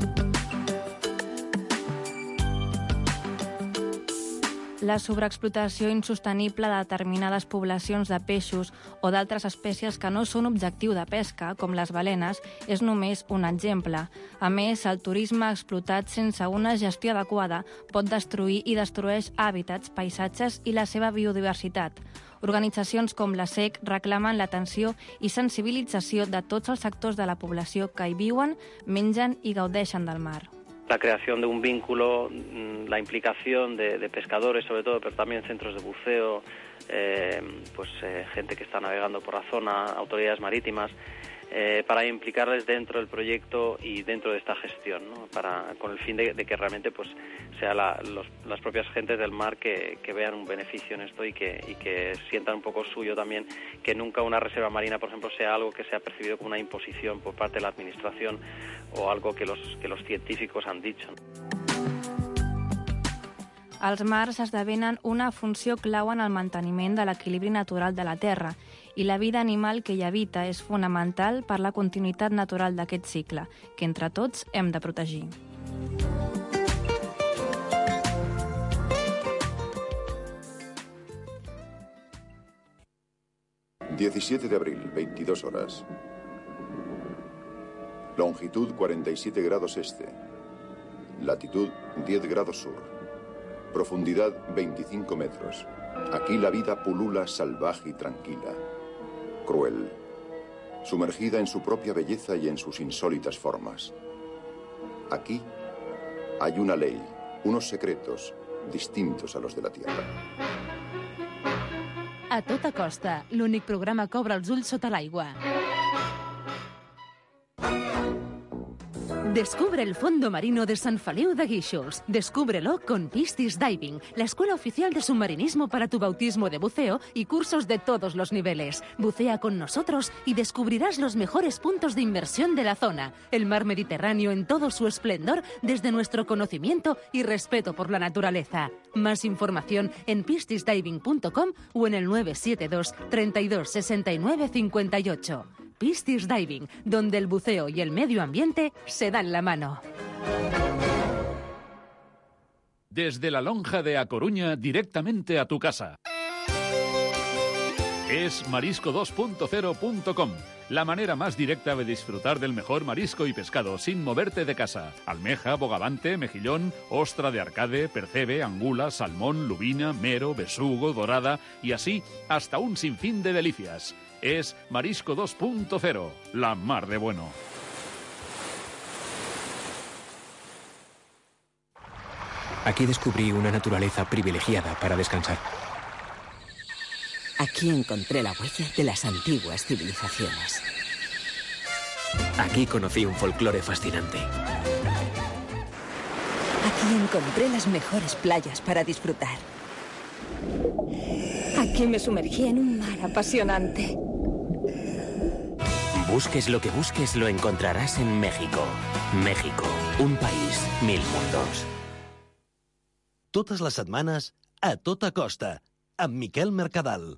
La sobreexplotació insostenible de determinades poblacions de peixos o d'altres espècies que no són objectiu de pesca, com les balenes, és només un exemple. A més, el turisme explotat sense una gestió adequada pot destruir i destrueix hàbitats, paisatges i la seva biodiversitat. Organitzacions com la S E C reclamen l'atenció i sensibilització de tots els sectors de la població que hi viuen, mengen i gaudeixen del mar. La creación de un vínculo, la implicación de, de pescadores sobre todo, pero también centros de buceo, eh, pues eh, gente que está navegando por la zona, autoridades marítimas, eh, para implicarles dentro del proyecto y dentro de esta gestión, ¿no? Para, con el fin de, de que realmente pues sea la, los, las propias gentes del mar que, que vean un beneficio en esto y que, y que sientan un poco suyo también, que nunca una reserva marina, por ejemplo, sea algo que sea percibido como una imposición por parte de la administración o algo que los, que los científicos han dicho. Els mars esdevenen una funció clau en el manteniment de l'equilibri natural de la Terra i la vida animal que hi habita és fonamental per la continuïtat natural d'aquest cicle, que entre tots hem de protegir. diecisiete de abril, veintidós horas. Longitud cuarenta y siete grados este. Latitud diez grados sur. Profundidad veinticinco metros. Aquí la vida pulula salvaje y tranquila. Cruel. Sumergida en su propia belleza y en sus insólitas formas. Aquí hay una ley, unos secretos distintos a los de la Tierra. A tota costa, l'únic programa que obre els ulls sota l'aigua. Descubre el fondo marino de San Feliu de Guíxols. Descúbrelo con Piscis Diving, la escuela oficial de submarinismo para tu bautismo de buceo y cursos de todos los niveles. Bucea con nosotros y descubrirás los mejores puntos de inmersión de la zona. El mar Mediterráneo en todo su esplendor desde nuestro conocimiento y respeto por la naturaleza. Más información en piscis diving punto com o en el nueve siete dos, treinta y dos, sesenta y nueve, cincuenta y ocho. Piscis Diving, donde el buceo y el medio ambiente se dan la mano. Desde la lonja de A Coruña, directamente a tu casa. Es marisco dos punto cero punto com, la manera más directa de disfrutar del mejor marisco y pescado sin moverte de casa. Almeja, bogavante, mejillón, ostra de arcade, percebe, angula, salmón, lubina, mero, besugo, dorada y así hasta un sinfín de delicias. Es marisco dos punto cero, la mar de bueno. Aquí descubrí una naturaleza privilegiada para descansar. Aquí encontré la huella de las antiguas civilizaciones. Aquí conocí un folclore fascinante. Aquí encontré las mejores playas para disfrutar. Aquí me sumergí en un mar apasionante. Busques lo que busques, lo encontrarás en México. México, un país, mil mundos. Totes les setmanes, A Tota Costa, amb Miquel Mercadal.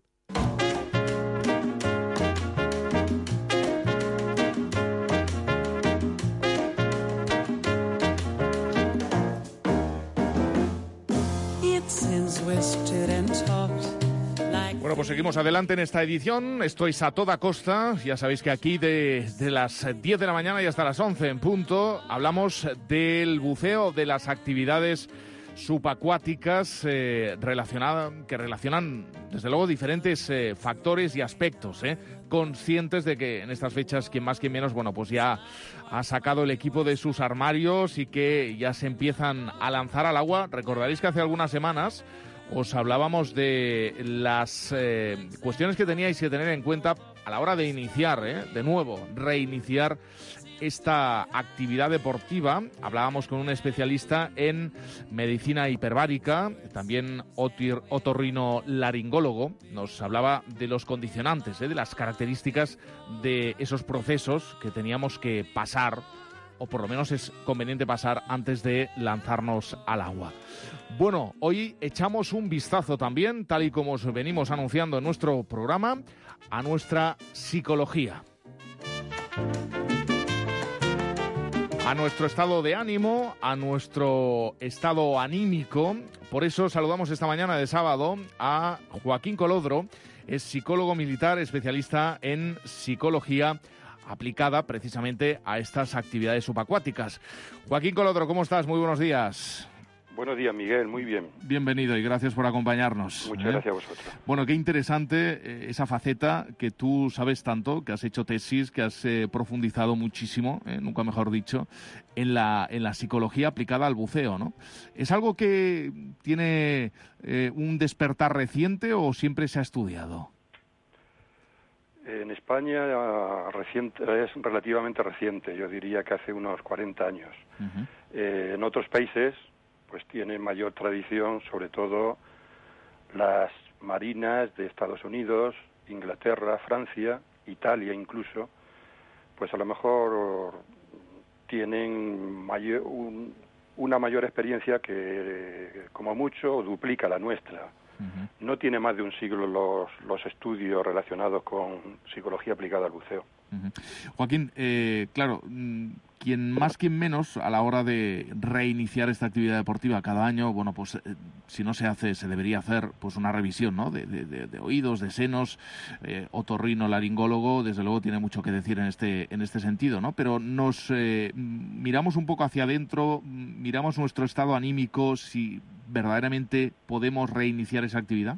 Bueno, pues seguimos adelante en esta edición. Esto es A Toda Costa. Ya sabéis que aquí de, de las diez de la mañana y hasta las once en punto hablamos del buceo, de las actividades subacuáticas eh, relacionadas, que relacionan, desde luego, diferentes eh, factores y aspectos, eh, conscientes de que en estas fechas, quien más, quien menos, bueno, pues ya ha sacado el equipo de sus armarios y que ya se empiezan a lanzar al agua. Recordaréis que hace algunas semanas os hablábamos de las eh, cuestiones que teníais que tener en cuenta a la hora de iniciar, eh, de nuevo, reiniciar esta actividad deportiva. Hablábamos con un especialista en medicina hiperbárica, también otorrinolaringólogo. Nos hablaba de los condicionantes, ¿eh? de las características de esos procesos que teníamos que pasar o por lo menos es conveniente pasar antes de lanzarnos al agua. Bueno, hoy echamos un vistazo también, tal y como os venimos anunciando en nuestro programa, a nuestra psicología. A nuestro estado de ánimo, a nuestro estado anímico. Por eso saludamos esta mañana de sábado a Joaquín Colodro. Es psicólogo militar, especialista en psicología aplicada precisamente a estas actividades subacuáticas. Joaquín Colodro, ¿cómo estás? Muy buenos días. Buenos días, Miguel, muy bien. Bienvenido y gracias por acompañarnos. Muchas ¿eh? gracias a vosotros. Bueno, qué interesante eh, esa faceta que tú sabes tanto, que has hecho tesis, que has eh, profundizado muchísimo, eh, nunca mejor dicho, en la, en la psicología aplicada al buceo, ¿no? ¿Es algo que tiene eh, un despertar reciente o siempre se ha estudiado? En España reciente, es relativamente reciente, yo diría que hace unos cuarenta años. Uh-huh. Eh, en otros países pues tienen mayor tradición, sobre todo las marinas de Estados Unidos, Inglaterra, Francia, Italia incluso, pues a lo mejor tienen mayor, un, una mayor experiencia que, como mucho, duplica la nuestra. Uh-huh. No tiene más de un siglo los, los estudios relacionados con psicología aplicada al buceo. Uh-huh. Joaquín, eh, claro, quien más, quien menos, a la hora de reiniciar esta actividad deportiva cada año, bueno, pues eh, si no se hace, se debería hacer pues una revisión, ¿no? De, de, de, de oídos, de senos, eh, otorrino, laringólogo, desde luego tiene mucho que decir en este, en este sentido, ¿no? Pero nos eh, miramos un poco hacia adentro, miramos nuestro estado anímico, si verdaderamente podemos reiniciar esa actividad.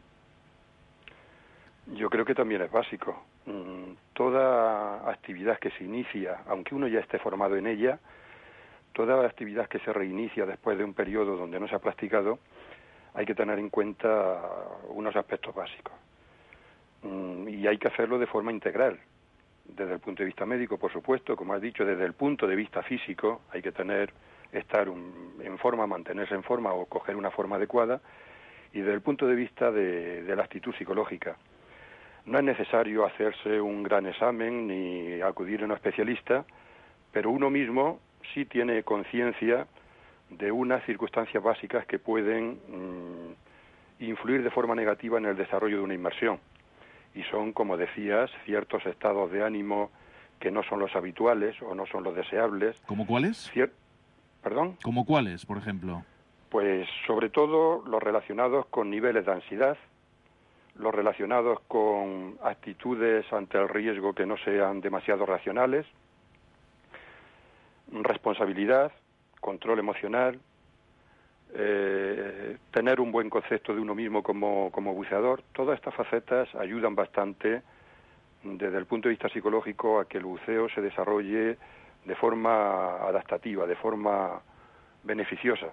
Yo creo que también es básico. Toda actividad que se inicia, aunque uno ya esté formado en ella, toda actividad que se reinicia después de un periodo donde no se ha practicado, hay que tener en cuenta unos aspectos básicos. Y hay que hacerlo de forma integral, desde el punto de vista médico, por supuesto, como has dicho, desde el punto de vista físico, hay que tener, estar un, en forma, mantenerse en forma o coger una forma adecuada, y desde el punto de vista de, de la actitud psicológica. No es necesario hacerse un gran examen ni acudir a un especialista, pero uno mismo sí tiene conciencia de unas circunstancias básicas que pueden mmm, influir de forma negativa en el desarrollo de una inmersión. Y son, como decías, ciertos estados de ánimo que no son los habituales o no son los deseables. ¿Cómo cuáles? Cier- ¿Perdón? ¿Cómo cuáles, por ejemplo? Pues sobre todo los relacionados con niveles de ansiedad, los relacionados con actitudes ante el riesgo que no sean demasiado racionales, responsabilidad, control emocional, eh, tener un buen concepto de uno mismo como, como buceador. Todas estas facetas ayudan bastante desde el punto de vista psicológico a que el buceo se desarrolle de forma adaptativa, de forma beneficiosa.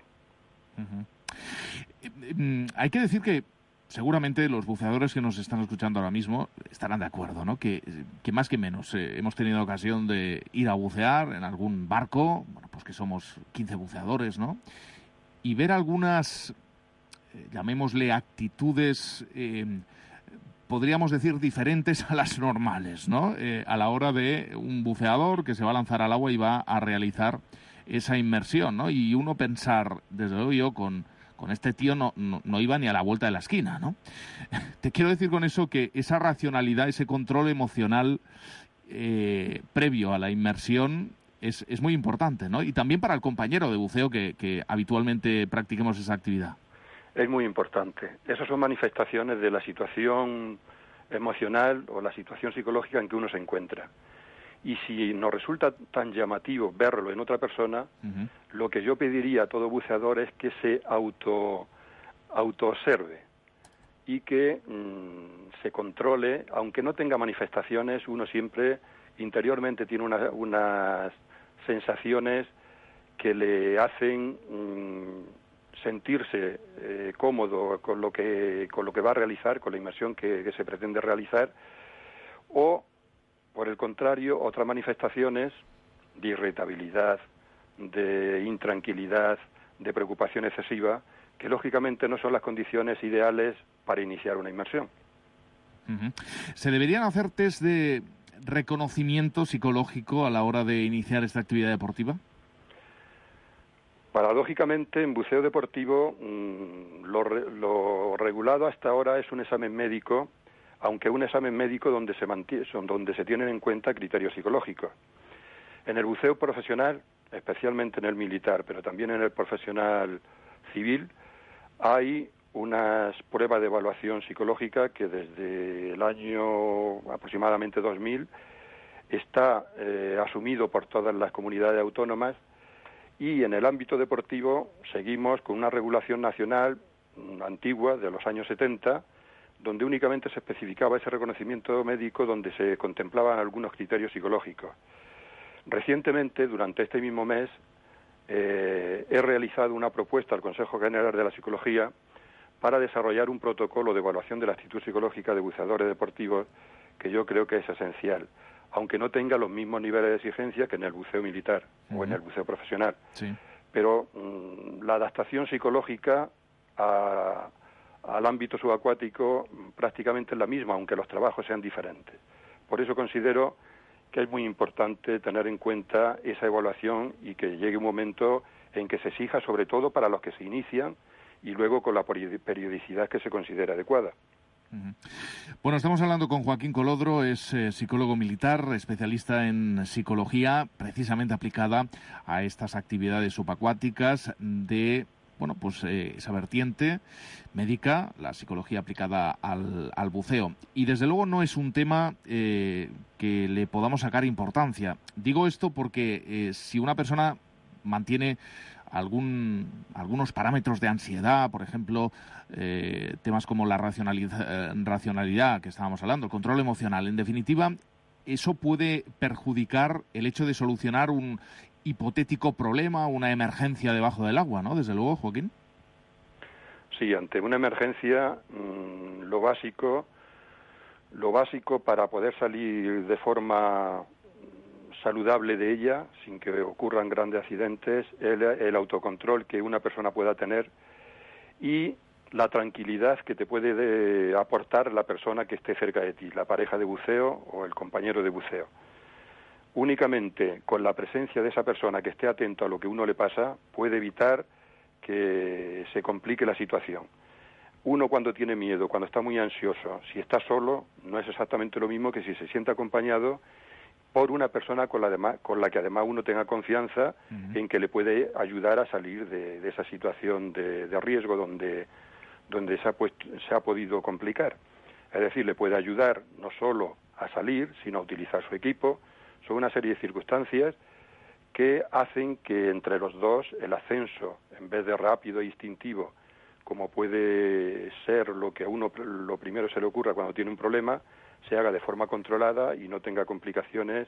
Uh-huh. Hay que decir que seguramente los buceadores que nos están escuchando ahora mismo estarán de acuerdo, ¿no? Que, que más que menos eh, hemos tenido ocasión de ir a bucear en algún barco, bueno, pues que somos quince buceadores, ¿no? Y ver algunas, eh, llamémosle actitudes, eh, podríamos decir diferentes a las normales, ¿no? Eh, a la hora de un buceador que se va a lanzar al agua y va a realizar esa inmersión, ¿no? Y uno pensar, desde luego yo, con... con este tío no, no, no iba ni a la vuelta de la esquina, ¿no? Te quiero decir con eso que esa racionalidad, ese control emocional eh, previo a la inmersión es, es muy importante, ¿no? Y también para el compañero de buceo que, que habitualmente practiquemos esa actividad. Es muy importante. Esas son manifestaciones de la situación emocional o la situación psicológica en que uno se encuentra. Y si nos resulta tan llamativo verlo en otra persona, uh-huh. lo que yo pediría a todo buceador es que se auto autoobserve y que mmm, se controle, aunque no tenga manifestaciones, uno siempre interiormente tiene una, unas sensaciones que le hacen mmm, sentirse eh, cómodo con lo que con lo que va a realizar, con la inmersión que, que se pretende realizar, o por el contrario, otras manifestaciones de irritabilidad, de intranquilidad, de preocupación excesiva, que lógicamente no son las condiciones ideales para iniciar una inmersión. Uh-huh. ¿Se deberían hacer test de reconocimiento psicológico a la hora de iniciar esta actividad deportiva? Paradójicamente, en buceo deportivo, mmm, lo, re, lo regulado hasta ahora es un examen médico, aunque un examen médico donde se, mantiene, donde se tienen en cuenta criterios psicológicos. En el buceo profesional, especialmente en el militar, pero también en el profesional civil, hay unas pruebas de evaluación psicológica que desde el año aproximadamente dos mil está eh, asumido por todas las comunidades autónomas, y en el ámbito deportivo seguimos con una regulación nacional antigua de los años setenta, donde únicamente se especificaba ese reconocimiento médico, donde se contemplaban algunos criterios psicológicos. Recientemente, durante este mismo mes, eh, he realizado una propuesta al Consejo General de la Psicología para desarrollar un protocolo de evaluación de la actitud psicológica de buceadores deportivos, que yo creo que es esencial, aunque no tenga los mismos niveles de exigencia que en el buceo militar uh-huh. o en el buceo profesional. Sí. Pero mmm, la adaptación psicológica a, al ámbito subacuático prácticamente es la misma, aunque los trabajos sean diferentes. Por eso considero que es muy importante tener en cuenta esa evaluación y que llegue un momento en que se exija, sobre todo para los que se inician, y luego con la periodicidad que se considere adecuada. Bueno, estamos hablando con Joaquín Colodro, es eh, psicólogo militar, especialista en psicología precisamente aplicada a estas actividades subacuáticas de, bueno, pues eh, esa vertiente médica, la psicología aplicada al, al buceo. Y desde luego no es un tema eh, que le podamos sacar importancia. Digo esto porque eh, si una persona mantiene algún algunos parámetros de ansiedad, por ejemplo, eh, temas como la racionalidad, racionalidad que estábamos hablando, el control emocional. En definitiva, eso puede perjudicar el hecho de solucionar un hipotético problema, una emergencia debajo del agua, ¿no? Desde luego, Joaquín. Sí, ante una emergencia, mmm, lo básico, lo básico para poder salir de forma saludable de ella, sin que ocurran grandes accidentes, el, el autocontrol que una persona pueda tener y la tranquilidad que te puede de, aportar la persona que esté cerca de ti, la pareja de buceo o el compañero de buceo. Únicamente con la presencia de esa persona que esté atento a lo que uno le pasa, puede evitar que se complique la situación. Uno cuando tiene miedo, cuando está muy ansioso, si está solo, no es exactamente lo mismo que si se siente acompañado por una persona con la, demás, con la que además uno tenga confianza uh-huh. en que le puede ayudar a salir de, de esa situación de, de riesgo donde, donde se, ha puesto, se ha podido complicar. Es decir, le puede ayudar no solo a salir, sino a utilizar su equipo. Son una serie de circunstancias que hacen que entre los dos el ascenso, en vez de rápido e instintivo, como puede ser lo que a uno lo primero se le ocurra cuando tiene un problema, se haga de forma controlada y no tenga complicaciones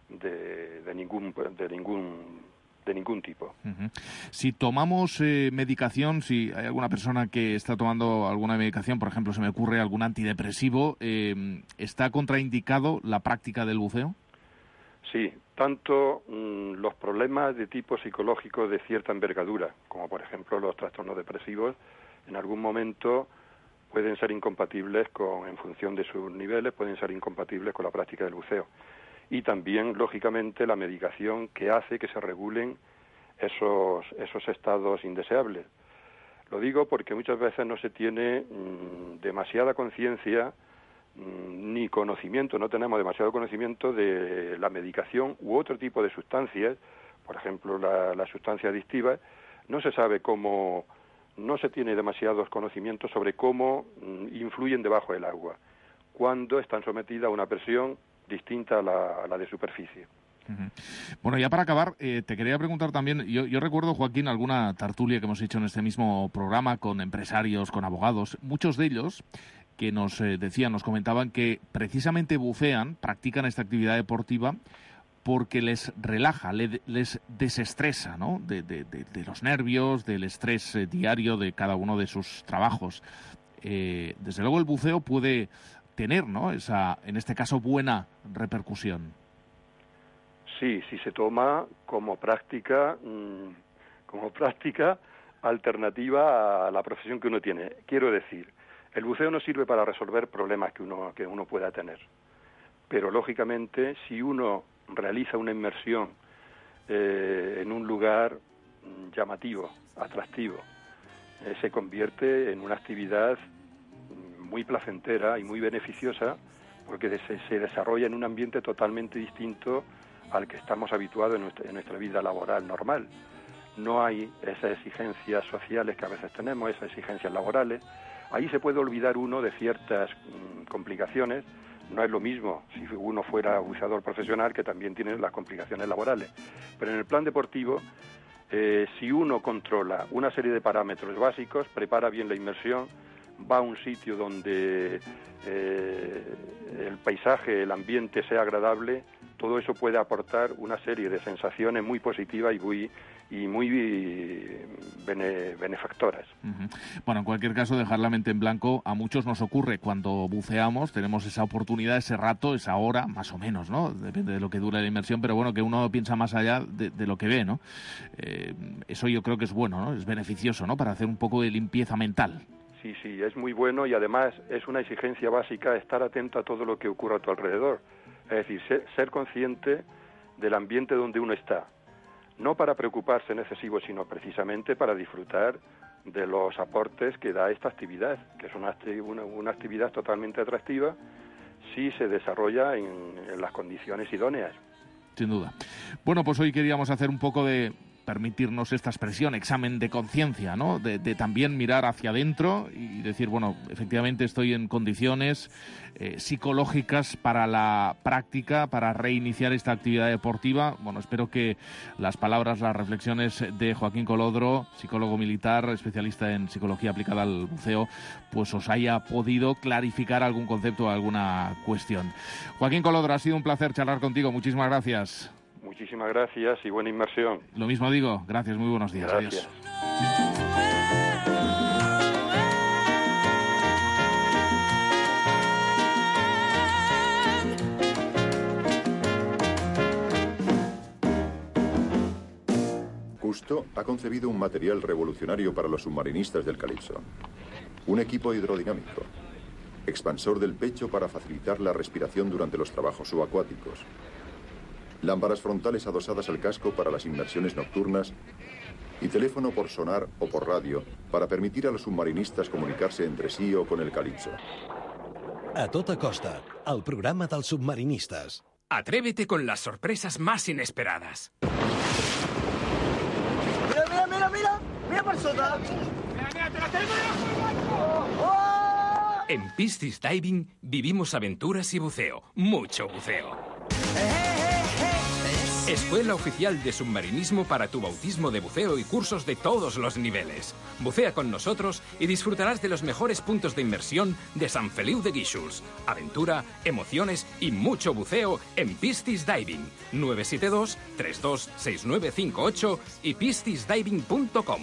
de, de ningún de ningún de ningún tipo. Uh-huh. Si tomamos eh, medicación, si hay alguna persona que está tomando alguna medicación, por ejemplo, se me ocurre algún antidepresivo, eh, ¿está contraindicado la práctica del buceo? Sí, tanto mmm, los problemas de tipo psicológico de cierta envergadura, como por ejemplo los trastornos depresivos, en algún momento pueden ser incompatibles con, en función de sus niveles, pueden ser incompatibles con la práctica del buceo. Y también, lógicamente, la medicación que hace que se regulen esos, esos estados indeseables. Lo digo porque muchas veces no se tiene mmm, demasiada conciencia mmm, ni conocimiento, no tenemos demasiado conocimiento de la medicación u otro tipo de sustancias, por ejemplo, la, la sustancia adictiva. No se sabe cómo... No se tiene demasiados conocimientos sobre cómo mm, influyen debajo del agua, cuando están sometidas a una presión distinta a la, a la de superficie. Uh-huh. Bueno, ya para acabar, eh, te quería preguntar también, yo, yo recuerdo, Joaquín, alguna tertulia que hemos hecho en este mismo programa con empresarios, con abogados, muchos de ellos que nos eh, decían, nos comentaban que precisamente bucean, practican esta actividad deportiva porque les relaja, les desestresa, ¿no? De, de, de, de los nervios, del estrés eh, diario de cada uno de sus trabajos. Eh, desde luego el buceo puede tener, ¿no? Esa, en este caso, buena repercusión. Sí, si se toma como práctica, mmm, como práctica alternativa a la profesión que uno tiene. Quiero decir, el buceo no sirve para resolver problemas que uno que uno pueda tener, pero lógicamente si uno realiza una inmersión eh, en un lugar llamativo, atractivo. Eh, se convierte en una actividad muy placentera y muy beneficiosa porque se, se desarrolla en un ambiente totalmente distinto al que estamos habituados en nuestra, en nuestra vida laboral normal. No hay esas exigencias sociales que a veces tenemos, esas exigencias laborales. Ahí se puede olvidar uno de ciertas mmm, complicaciones. No es lo mismo si uno fuera buceador profesional, que también tiene las complicaciones laborales. Pero en el plan deportivo, eh, si uno controla una serie de parámetros básicos, prepara bien la inmersión, va a un sitio donde eh, el paisaje, el ambiente sea agradable, todo eso puede aportar una serie de sensaciones muy positivas y muy y muy bene, benefactoras. Uh-huh. Bueno, en cualquier caso, dejar la mente en blanco a muchos nos ocurre cuando buceamos, tenemos esa oportunidad, ese rato, esa hora, más o menos, ¿no? Depende de lo que dure la inmersión, pero bueno, que uno piensa más allá de, de lo que ve, ¿no? Eh, eso yo creo que es bueno, ¿no? Es beneficioso, ¿no? Para hacer un poco de limpieza mental. Sí, sí, es muy bueno y además es una exigencia básica estar atento a todo lo que ocurre a tu alrededor. Es decir, ser, ser consciente del ambiente donde uno está. No para preocuparse en excesivo, sino precisamente para disfrutar de los aportes que da esta actividad, que es una, una, una actividad totalmente atractiva si se desarrolla en, en las condiciones idóneas. Sin duda. Bueno, pues hoy queríamos hacer un poco de, permitirnos esta expresión, examen de conciencia, ¿no? De, de también mirar hacia adentro y decir, bueno, efectivamente estoy en condiciones eh, psicológicas para la práctica, para reiniciar esta actividad deportiva. Bueno, espero que las palabras, las reflexiones de Joaquín Colodro, psicólogo militar, especialista en psicología aplicada al buceo, pues os haya podido clarificar algún concepto o alguna cuestión. Joaquín Colodro, ha sido un placer charlar contigo. Muchísimas gracias. Muchísimas gracias y buena inmersión. Lo mismo digo. Gracias, muy buenos días. Gracias. Adiós. Cousteau ha concebido un material revolucionario para los submarinistas del Calipso. Un equipo hidrodinámico, expansor del pecho para facilitar la respiración durante los trabajos subacuáticos, lámparas frontales adosadas al casco para las inmersiones nocturnas y teléfono por sonar o por radio para permitir a los submarinistas comunicarse entre sí o con el Calipso. A tota costa, el programa dels submarinistes. Atrévete con las sorpresas más inesperadas. Mira, mira, mira, mira, mira per sota. Mira, mira, te la tengo yo. ¡Oh! En Piscis Diving vivimos aventuras y buceo, mucho buceo. Escuela oficial de submarinismo para tu bautismo de buceo y cursos de todos los niveles. Bucea con nosotros y disfrutarás de los mejores puntos de inmersión de San Feliu de Guíxols. Aventura, emociones y mucho buceo en Piscis Diving. nueve siete dos, tres dos seis nueve cinco ocho y piscis diving punto com.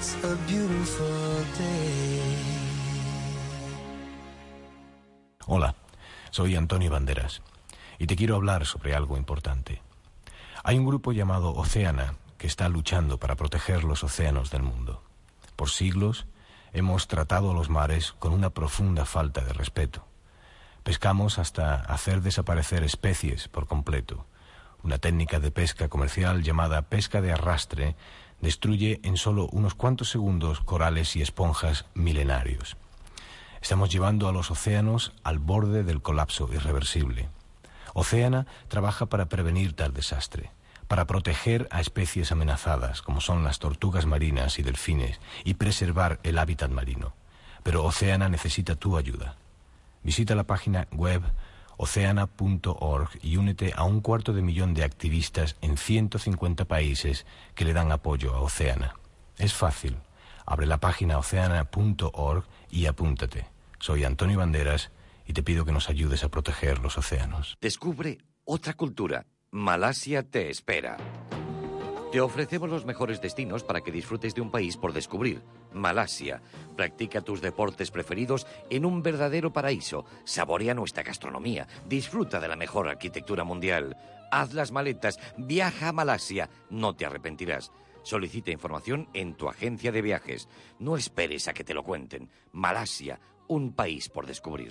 Hola, soy Antonio Banderas y te quiero hablar sobre algo importante. Hay un grupo llamado Oceana que está luchando para proteger los océanos del mundo. Por siglos hemos tratado a los mares con una profunda falta de respeto. Pescamos hasta hacer desaparecer especies por completo. Una técnica de pesca comercial llamada pesca de arrastre destruye en solo unos cuantos segundos corales y esponjas milenarios. Estamos llevando a los océanos al borde del colapso irreversible. Oceana trabaja para prevenir tal desastre, para proteger a especies amenazadas, como son las tortugas marinas y delfines, y preservar el hábitat marino. Pero Oceana necesita tu ayuda. Visita la página web oceana punto org y únete a un cuarto de millón de activistas en ciento cincuenta países que le dan apoyo a Oceana. Es fácil. Abre la página oceana punto org y apúntate. Soy Antonio Banderas y te pido que nos ayudes a proteger los océanos. Descubre otra cultura. Malasia te espera. Te ofrecemos los mejores destinos para que disfrutes de un país por descubrir. Malasia. Practica tus deportes preferidos en un verdadero paraíso. Saborea nuestra gastronomía. Disfruta de la mejor arquitectura mundial. Haz las maletas. Viaja a Malasia. No te arrepentirás. Solicita información en tu agencia de viajes. No esperes a que te lo cuenten. Malasia, un país por descubrir.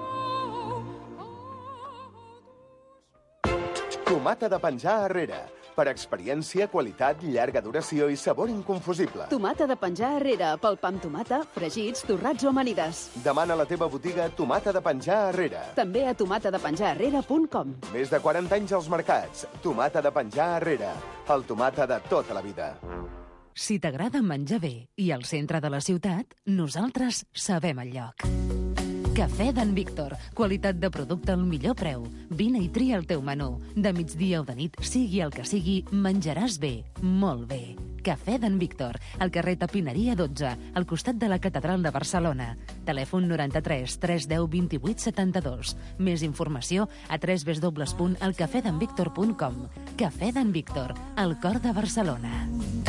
Tomata de penjar arrere, Per experiència, qualitat, llarga duració i sabor inconfusible. Tomata de penjar Herrera, pel pa amb tomata, fregits, torrats o amanides. Demana a la teva botiga Tomata de penjar Herrera. També a tomata de penjar herrera punt com. Més de quaranta anys als mercats. Tomata de penjar Herrera. El tomata de tota la vida. Si t'agrada menjar bé i al centre de la ciutat, nosaltres sabem el lloc. Cafè d'en Víctor. Qualitat de producte al millor preu. Vine i tria el teu menú. De migdia o de nit, sigui el que sigui, menjaràs bé, molt bé. Cafè d'en Víctor, al carrer Tapineria dotze, al costat de la Catedral de Barcelona. Telèfon noranta-tres tres deu vint-i-vuit setanta-dos. Més informació a w w w punt el cafè d'en víctor punt com. Cafè d'en Víctor, al cor de Barcelona.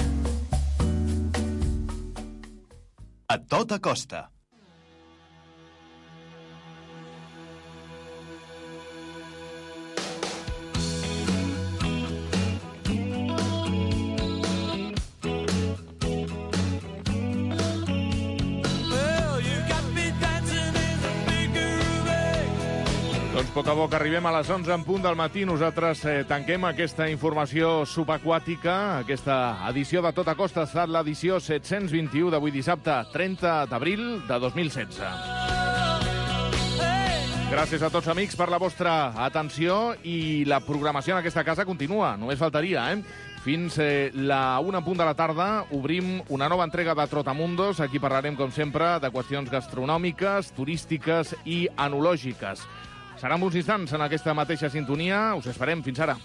A tota costa. Doncs a poc a poc arribem a les onze en punt del matí. Nosaltres eh, tanquem aquesta informació subaquàtica. Aquesta edició de Tota Costa ha estat l'edició set-cents vint-i-u d'avui dissabte, trenta d'abril de dos mil setze. Gràcies a tots, amics, per la vostra atenció, i la programació en aquesta casa continua. Només faltaria, eh? Fins eh, la una en punt de la tarda obrim una nova entrega de Trotamundos. Aquí parlarem, com sempre, de qüestions gastronòmiques, turístiques i enològiques. Serà en uns instants en aquesta mateixa sintonia. Us esperem. Fins ara.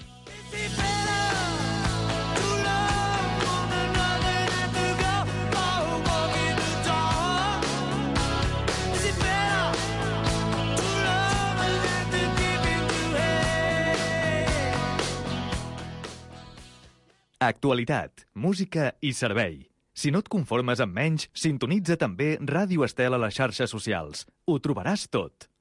Actualitat, música i servei. Si no et conformes amb menys, sintonitza també Ràdio Estel a les xarxes socials. Ho trobaràs tot.